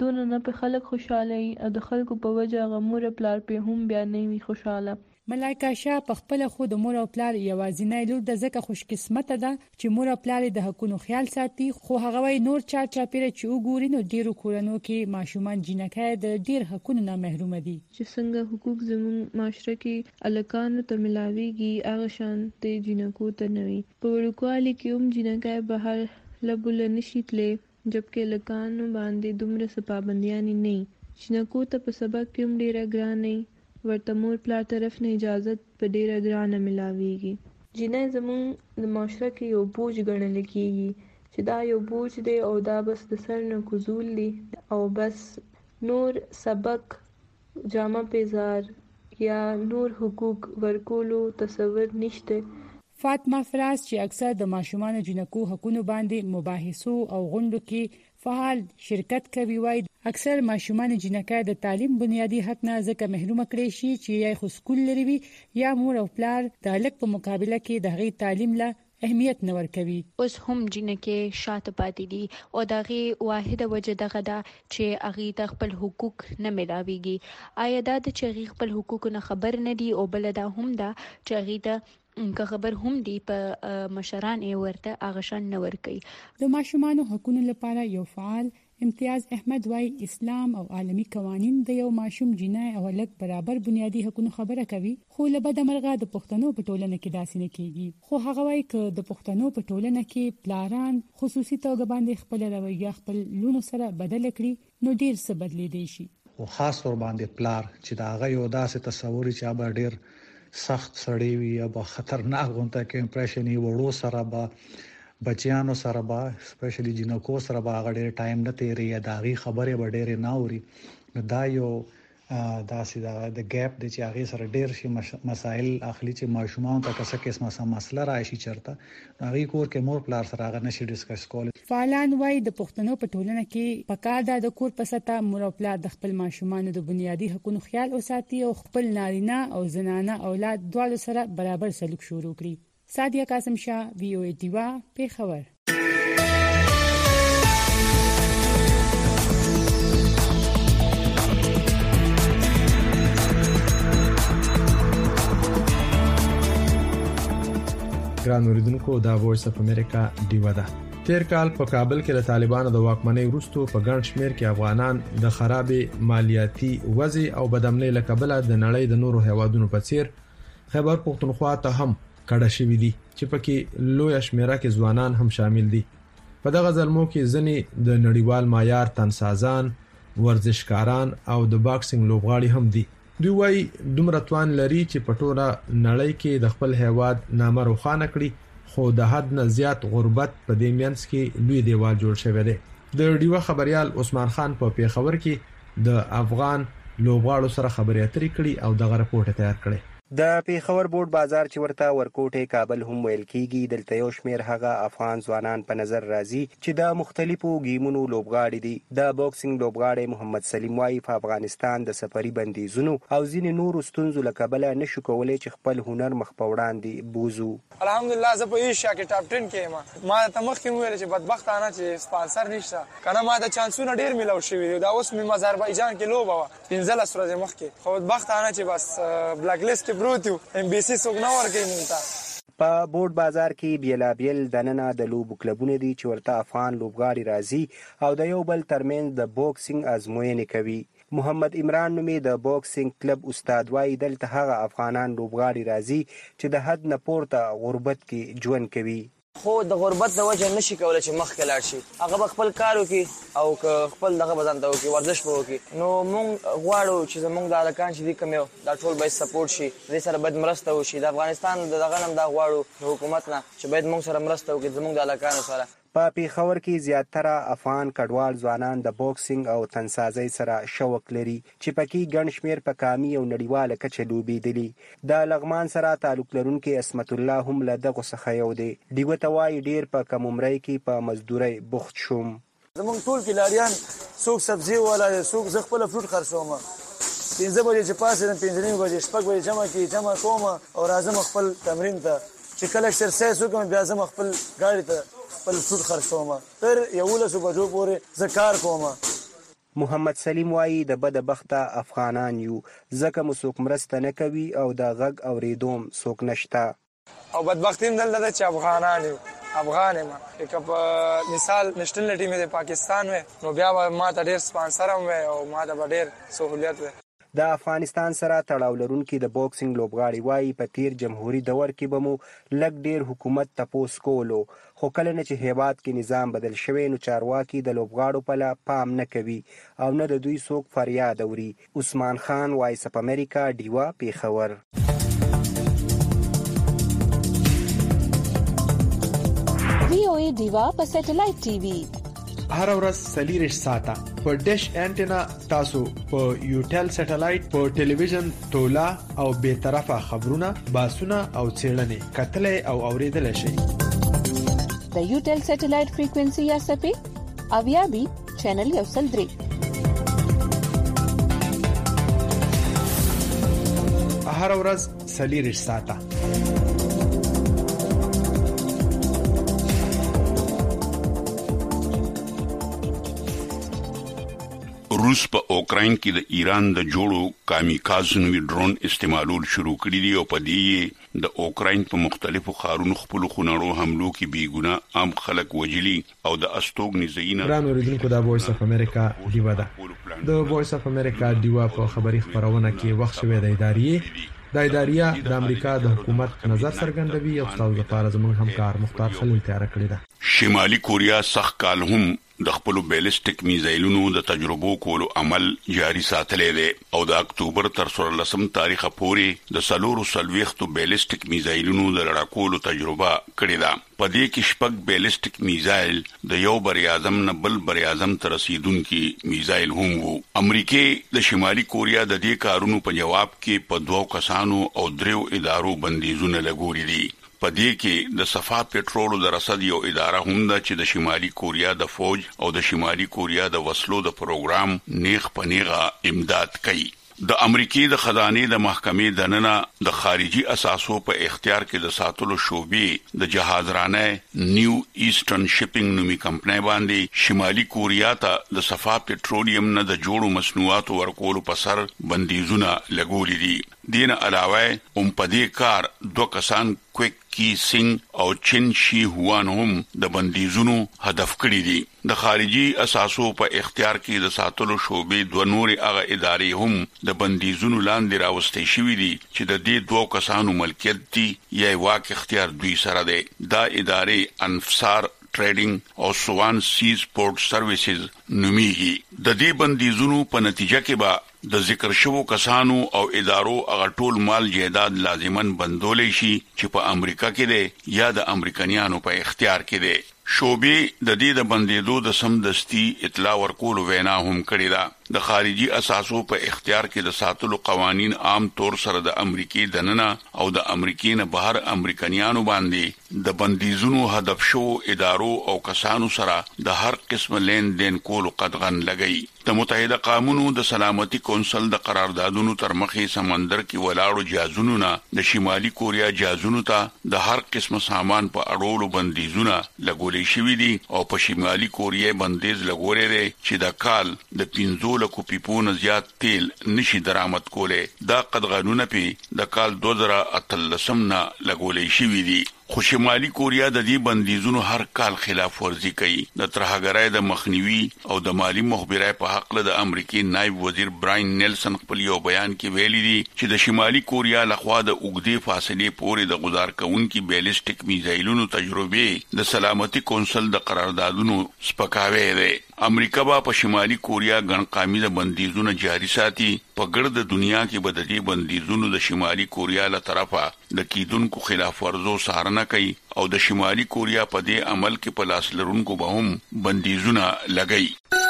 دونه نه په خلک خوشاله وي او د خلکو په وجه هغه مور پلار په هم بیا نه وي خوشاله. ملایکه شاه په خپل خو د مور او پلار یوازینی لور د زکه خوش قسمت ده چې مور او پلار د حقونو خیال ساتي، خو هغه وای نور چا چا پیره چې وګوري نو ډیرو کورونو کې ماشومان جنکای د ډیر حقونو نه محروم دي. چې څنګه حقوق زموږ معاشره کې الکانو ته ملاويږي هغه شان ته جنکو ته نه وي. په وړوکوالي کې هم جنکای بهر لبل نشي تلې جبکې لکانو باندې دومره څه پابندیان نه وي. جنکو ته په سبق کې هم ډیره ګران نه ورته مور پلار طرف نه اجازت په ډیره ګرانه ملاويږي. جنای زموږ د معاشره کې یو بوج ګڼل کیږي چې دا یو بوج دی او دا بس د سر نه کوزول دي او بس نور سبق جامه پیزار یا نور حقوق ورکولو تصور نشته. فاطمه فراز چې اکثر د ماشومان جنکو حقوقو باندې مباحثو او غونډو کې فعال شرکت کوي، وای اکثر ماشومان جنکای د تعلیم بنیادی حق نه ځکه محروم کړي شي چې یا خو سکول لري وي یا مور او پلار د الګ په مقابله کې د غي تعلیم له اهمیت نه ورکوي. اوس هم جنکه شاته پاتې دي او دغه واحده وجه دغه ده چې اغي د خپل حقوق نه ملاويږي. آیا دا د چې خپل حقوق نه خبر نه دي او بل دا هم ده چې اغي د که خبر هم دی په مشران ای ورته اغشان نه ور کوي. د ماشومان حقوقو لپاره یو فعال امتیاز احمد وای اسلام او عالمی قوانین د یو ماشوم جنای او لک برابر بنیادی حقوقو خبره کوي، خو لبد مرغه د پښتنو په ټولنه کې داسې نه کیږي. خو هغه وای ک د پښتنو په ټولنه کې پلاران خصوصي توګه باندې خپل رویه خپل لونو سره بدل کړي نو ډیر څه بدلی دی شي. او خاص ور باندې پلار چې دا غي او داسې تصور چې ابا ډیر سخت سړی وي یا به خطرناک غونټه کې امپریشن یې وړو سره به بچیانو سره به سپیشلی جنکو سره به هغه ډېر ټایم نه تیری یا داغي خبره به ډېر نه اوري. نو دا یو داسې دا د ګیپ د چې هغه سره ډېر شي مسائل اخلي چې ماشومان ته کسه قسمه سم مسله راشي چرته هغه کور کې مور پلار سره هغه نشي ډیسکس کول. فعالان وای د پښتنو په ټولنه کې پکار ده د کور په سطح مور او پلار د خپل ماشومان د بنیادی حقوقو خیال وساتي او خپل نارینه او زنانه اولاد دواړو سره برابر سلوک شروع کړي. سادیه قاسم شاه وی او ای دیوا پیښور. ګران اوریدونکو دا وایس اف امریکا دیوا ده. تیر کال په کابل کې د طالبانو د واکمنۍ وروسته په ګڼ شمېر کې افغانان د خرابې مالیاتي وضع او بدامنۍ له کبله د نړۍ د نورو هیوادونو په څیر خیبر پختونخوا ته هم کډه شوي دي چې پکې لوی شمیره کې ځوانان هم شامل دي. په دغه ځلمو کې ځنې د نړیوال معیار تنسازان، ورزشکاران او د باکسینګ لوبغاړي هم دي. دوی وايي دومره توان لري چې په ټوله نړۍ کې د خپل هیواد نامه روښانه کړي، خو د حد نه زیات غربت په دې مینس کې لوی دیوال جوړ شوی دی. د ډیوه خبريال عثمان خان په پیښور کې د افغان لوبغاړو سره خبرې اترې کړي او دغه رپورټ تیار کړي. د پیښور بورډ بازار چې ورته ورکوټه کابل هم ویل کیږي دلته یو شمیر هغه افغان ځوانان په نظر راځي چې د مختلفو گیمونو لوبغاړي دي. د باکسینګ لوبغاړي محمد سلیم وايي په افغانستان د سفري بندیزونو او ځینې نورو ستونزو له کبله نشو کولای چې خپل هنر مخ په وړاندې بوزو. الحمدلله زه په ایشیا کې ټاپ ټن کې یم. ما ته مخکې ویل چې بدبختانه چې سپانسر نشته کنه ما د چانسونه ډیر ملو شوی دی. دا اوس مې آذربایجان کې لوبه و پنځه لس ورځې مخکې، خو بدبختانه چې بس بلاک لیست پروتو ام بي سي څوک نه ورګي مونږ. په بورډ بازار کې بیلابیل دننه د لوبو کلبونه دي چې ورته افغان لوبغاړي راځي او د یو بل ترمنځ د بوکسینګ ازموینې کوي. محمد عمران نومي د بوکسینګ کلب استاد وايي دلته هغه افغانان لوبغاړي راځي چې د حد نه پورته غربت کې ژوند کوي. خو د غربت د وجه نشي کولای چې مخکې لاړ شي، هغه خپل کار وکړي او خپل دغه بدن ته وکړي، ورزش به وکړي. نو موږ غواړو چې زموږ د هلکان چې دي کوم یو دا ټول باید سپورټ شي، دې سره باید مرسته وشي. د افغانستان د دغه هم دا غواړو د حکومت نه چې باید موږ سره مرسته وکړي زموږ د هلکانو سره. په پیښور کې زیاتره افغان کډوال ځوانان د بوکسینګ او تنسازۍ سره شوق لري چې پکې ګڼ شمیر په قامي او نړیواله کچه لوبېدلي. د لغمان سره تعلق لرونکي اسمت الله هم له دغه څخه یو دی. دیوه ته وایي ډیر په کم عمرۍ کې په مزدورۍ بوخت شوم. زمونږ ټول کلاریان څوک سبزي والا څوک زه خپل فروټ خرڅوم. پنځه بجې چې پاسېدم پنځه نیمې بجې شپږ بجې جمع کې جمع کوم او راځم خپل تمرین ته چې کله اکسرسایز وکړم بیا زم خپل ګاډي ته خپل فروټ خرڅوم تر یولسو بجو پورې زه کار کوم. محمد سلیم وایي د بدبخته افغانان یو ځکه مو څوک مرسته نه کوي او د غږ اورېدوم څوک نشته او بدبختي هم دلته ده چې افغانان یو افغان یم که په مثال نشنل ټیم د پاکستان وي نو بیا به ما ته ډېر سپانسر هم وي او ما ته به ډېر سهولیت وي. د افغانستان سره تړاو لرونکي د بوکسینګ لوبغاړي وایي په تیر جمهوري دور کې به مو لږ ډېر حکومت تپوس کولو خو کله نه چې هیواد کې نظام بدل شوی نو چارواکي د لوبغاړو په لا پام نه کوي او نه د دوی څوک فریاد اوري. عثمان خان وایس اپ امریکا ډیوا پیښور. وی او ای ډیوا په سټلایټ ټي وي هر ورځ سلیریش ساته په ډیش انټینا تاسو په یوټل سټلایټ په ټلویزیون تولا او به طرفه خبرونه باسونه او څېړنې کتلې او اوریدل شي. د یوټل سټلایټ فریکوئنسي یا سپې اویا بي چینل یو سل درې هر ورځ سلیریش ساته. روس په اوکراین کې د ایران د جوړو کامیکاز نوی ډرون استعمالول شروع کړی دی او په دې د اوکراین په مختلفو ښارونو خپل خونړو حملو کې بیګونه عام خلک وجلی او د استوګنې زینه. ران اوریدونکو د وایس اف امریکا دیوا ده. د وایس اف امریکا دیوا په خبري خبرونه کې وخت شوی د ادارې د اداریا د امریکا د حکومت نظر څرګندوي او تاسو لپاره زموږ همکار مختار خلیل تیار کړی ده. شمالي کوریا سخت کال هم د خپل بیلسټیک میزایلونو د تجربو کولو عمل جاری ساتلی دی او د اکتوبر تر څوارلسم تاریخ پورې د سلورو سلويختو بیلسټیک میزایلونو د لړاکولو تجربه کړې ده. په دې کې شپږ بیلسټیک میزایل د یو بری اعظم نه بل بری اعظم ته رسیدونکي میزایل هم وو. امریکا د شمالي کوریا د دې کارونو په جواب کې په دوه کسانو او دریو ادارو بندیزونه لګولي دي. په دې کې د صفا پټرولو د رصد یو اداره هم ده چې د شمالي کوریا د فوج او د شمالي کوریا د وسلو د پروګرام نیغ پنیغه امداد کوي. د امریکای د خزانه د محکمې دننه د خارجي اساسو په اختیار کې د ساتلو شوبې د جهازرانه نیو ایسټرن شپینګ نومي کمپنۍ باندې شمالي کوریا ته د صفا پټرولیم نه د جوړو مصنوعاتو ورکولو په سر بندیزونه لګولې دي. دین علاوه هم په دې کار دوه کسان کویک کی سنگ او چن شي هوان هم د بندیزونو هدف کړی دي. د خارجي اساسو په اختیار کې د ساتلو شوبې دوه نور هغه ادارې هم د بندیزونو لاندې راوستي شوې دي چې د دې دوه کسانو ملکیت دي یا واک اختیار دوی سره دی. دا ادارې انفسار ټریډینګ او سوان سیز پورټ سرویسز نومیږي. د دې بندیزونو په نتیجه کې به د ذکر شوو کسانو او ادارو هغه ټول مال جیداد لازمن بندولې شي چې په امریکا کې دی یا د امریکایانو په اختیار کې دی. شوبې د دې د بندیدو د سمدستي اطلاع ورکولو وینا هم کړې ده. د خارجي اساسو په اختیار کې د ساتلو قوانين عام طور سره د امریکای دننه او د امریکای نه بهر امریکایانو باندې د بندیزونو هدف شو ادارو او کسانو سره د هر قسم لین دین کولو قدغن لګي. د متحده قومونو د سلامتي کونسل د قراردادونو تر مخې سمندر کې ولاړو جهازونو نه د شمالي کوریا جهازونو ته د هر قسم سامان په اړولو بندیزونه لګولې شوې دي او په شمالي کوریا بندیز لګولې دي چې د کال د پنځو لکو پیپونه زیات تیل نشي درآمد کوله. دا قدغنونه په د کال دوه زره اتلسم نه لګولې شوې دي. خو شمالي کوریا د دې بندیزونو هر کال خلاف ورزي کوي. د ترهګرۍ د مخنیوي او د مالی مخبرای په حق له د امریکای نائب وزیر براین نیلسن خپل یو بیان کې ویلي دي چې د شمالي کوریا لخوا د اوګدې فاصلې پورې د گزار کوونکي بیلسټیک میزایلونو تجربه د سلامتي کونسل د قراردادونو سپکاوی دی. امریکا با په شمالي کوریا ګڼ قامي د بندیزونو جاري ساتي. په ګرد دنیا کې به د دې بندیزونو د شمالي کوریا له طرفه د کیدونکو خلاف ورزو سارنه کوي او د شمالي کوریا په دې عمل کې په لاس لرونکو به هم بندیزونه لګي.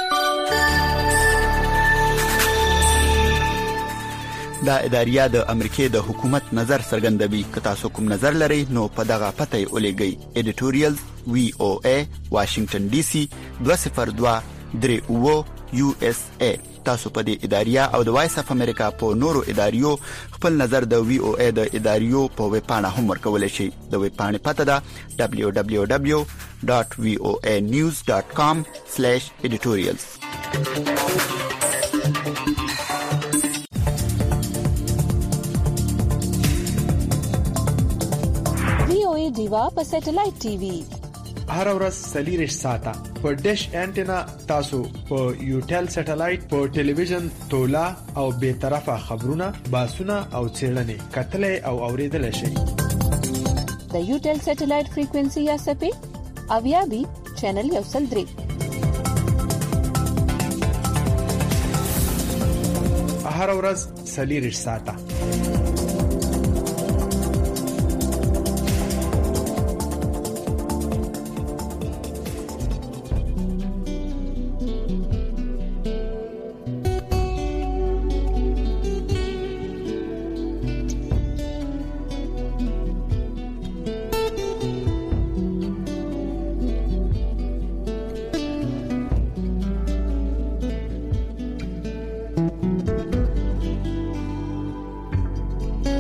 دا اداریا د امریکای د حکومت نظر څرګندوي. که تاسو کوم نظر لرئ نو په دغه پته یې ولېږئ. ایډیټوریال وی او ای واشنگټن ډي سي دوه صفر دوه درې اوه یو اس ای. تاسو په دې اداریا او د وایس اف امریکا په نورو اداریو خپل نظر د وی او ای د اداریو په ویب پاڼه هم ورکولای شئ. د ویب پاڼې پته ده دبلیو دبلیو دبلیو ډاټ وی او ای نیوز ډاټ کام سلیش ایډیټوریالز. وی او ای دیوا په سټلایټ ټي وي هر ورځ سلیریش ساته په ډیش انټینا تاسو په یوټل سټلایټ په ټلویزیون تولا او به طرفه خبرونه باسونه او چیرلنې کتلې او اوریدل شي د یوټل سټلایټ فریکوئنسي یا سپې اویا بي چینل یو سل درې هر ورځ سلیریش ساته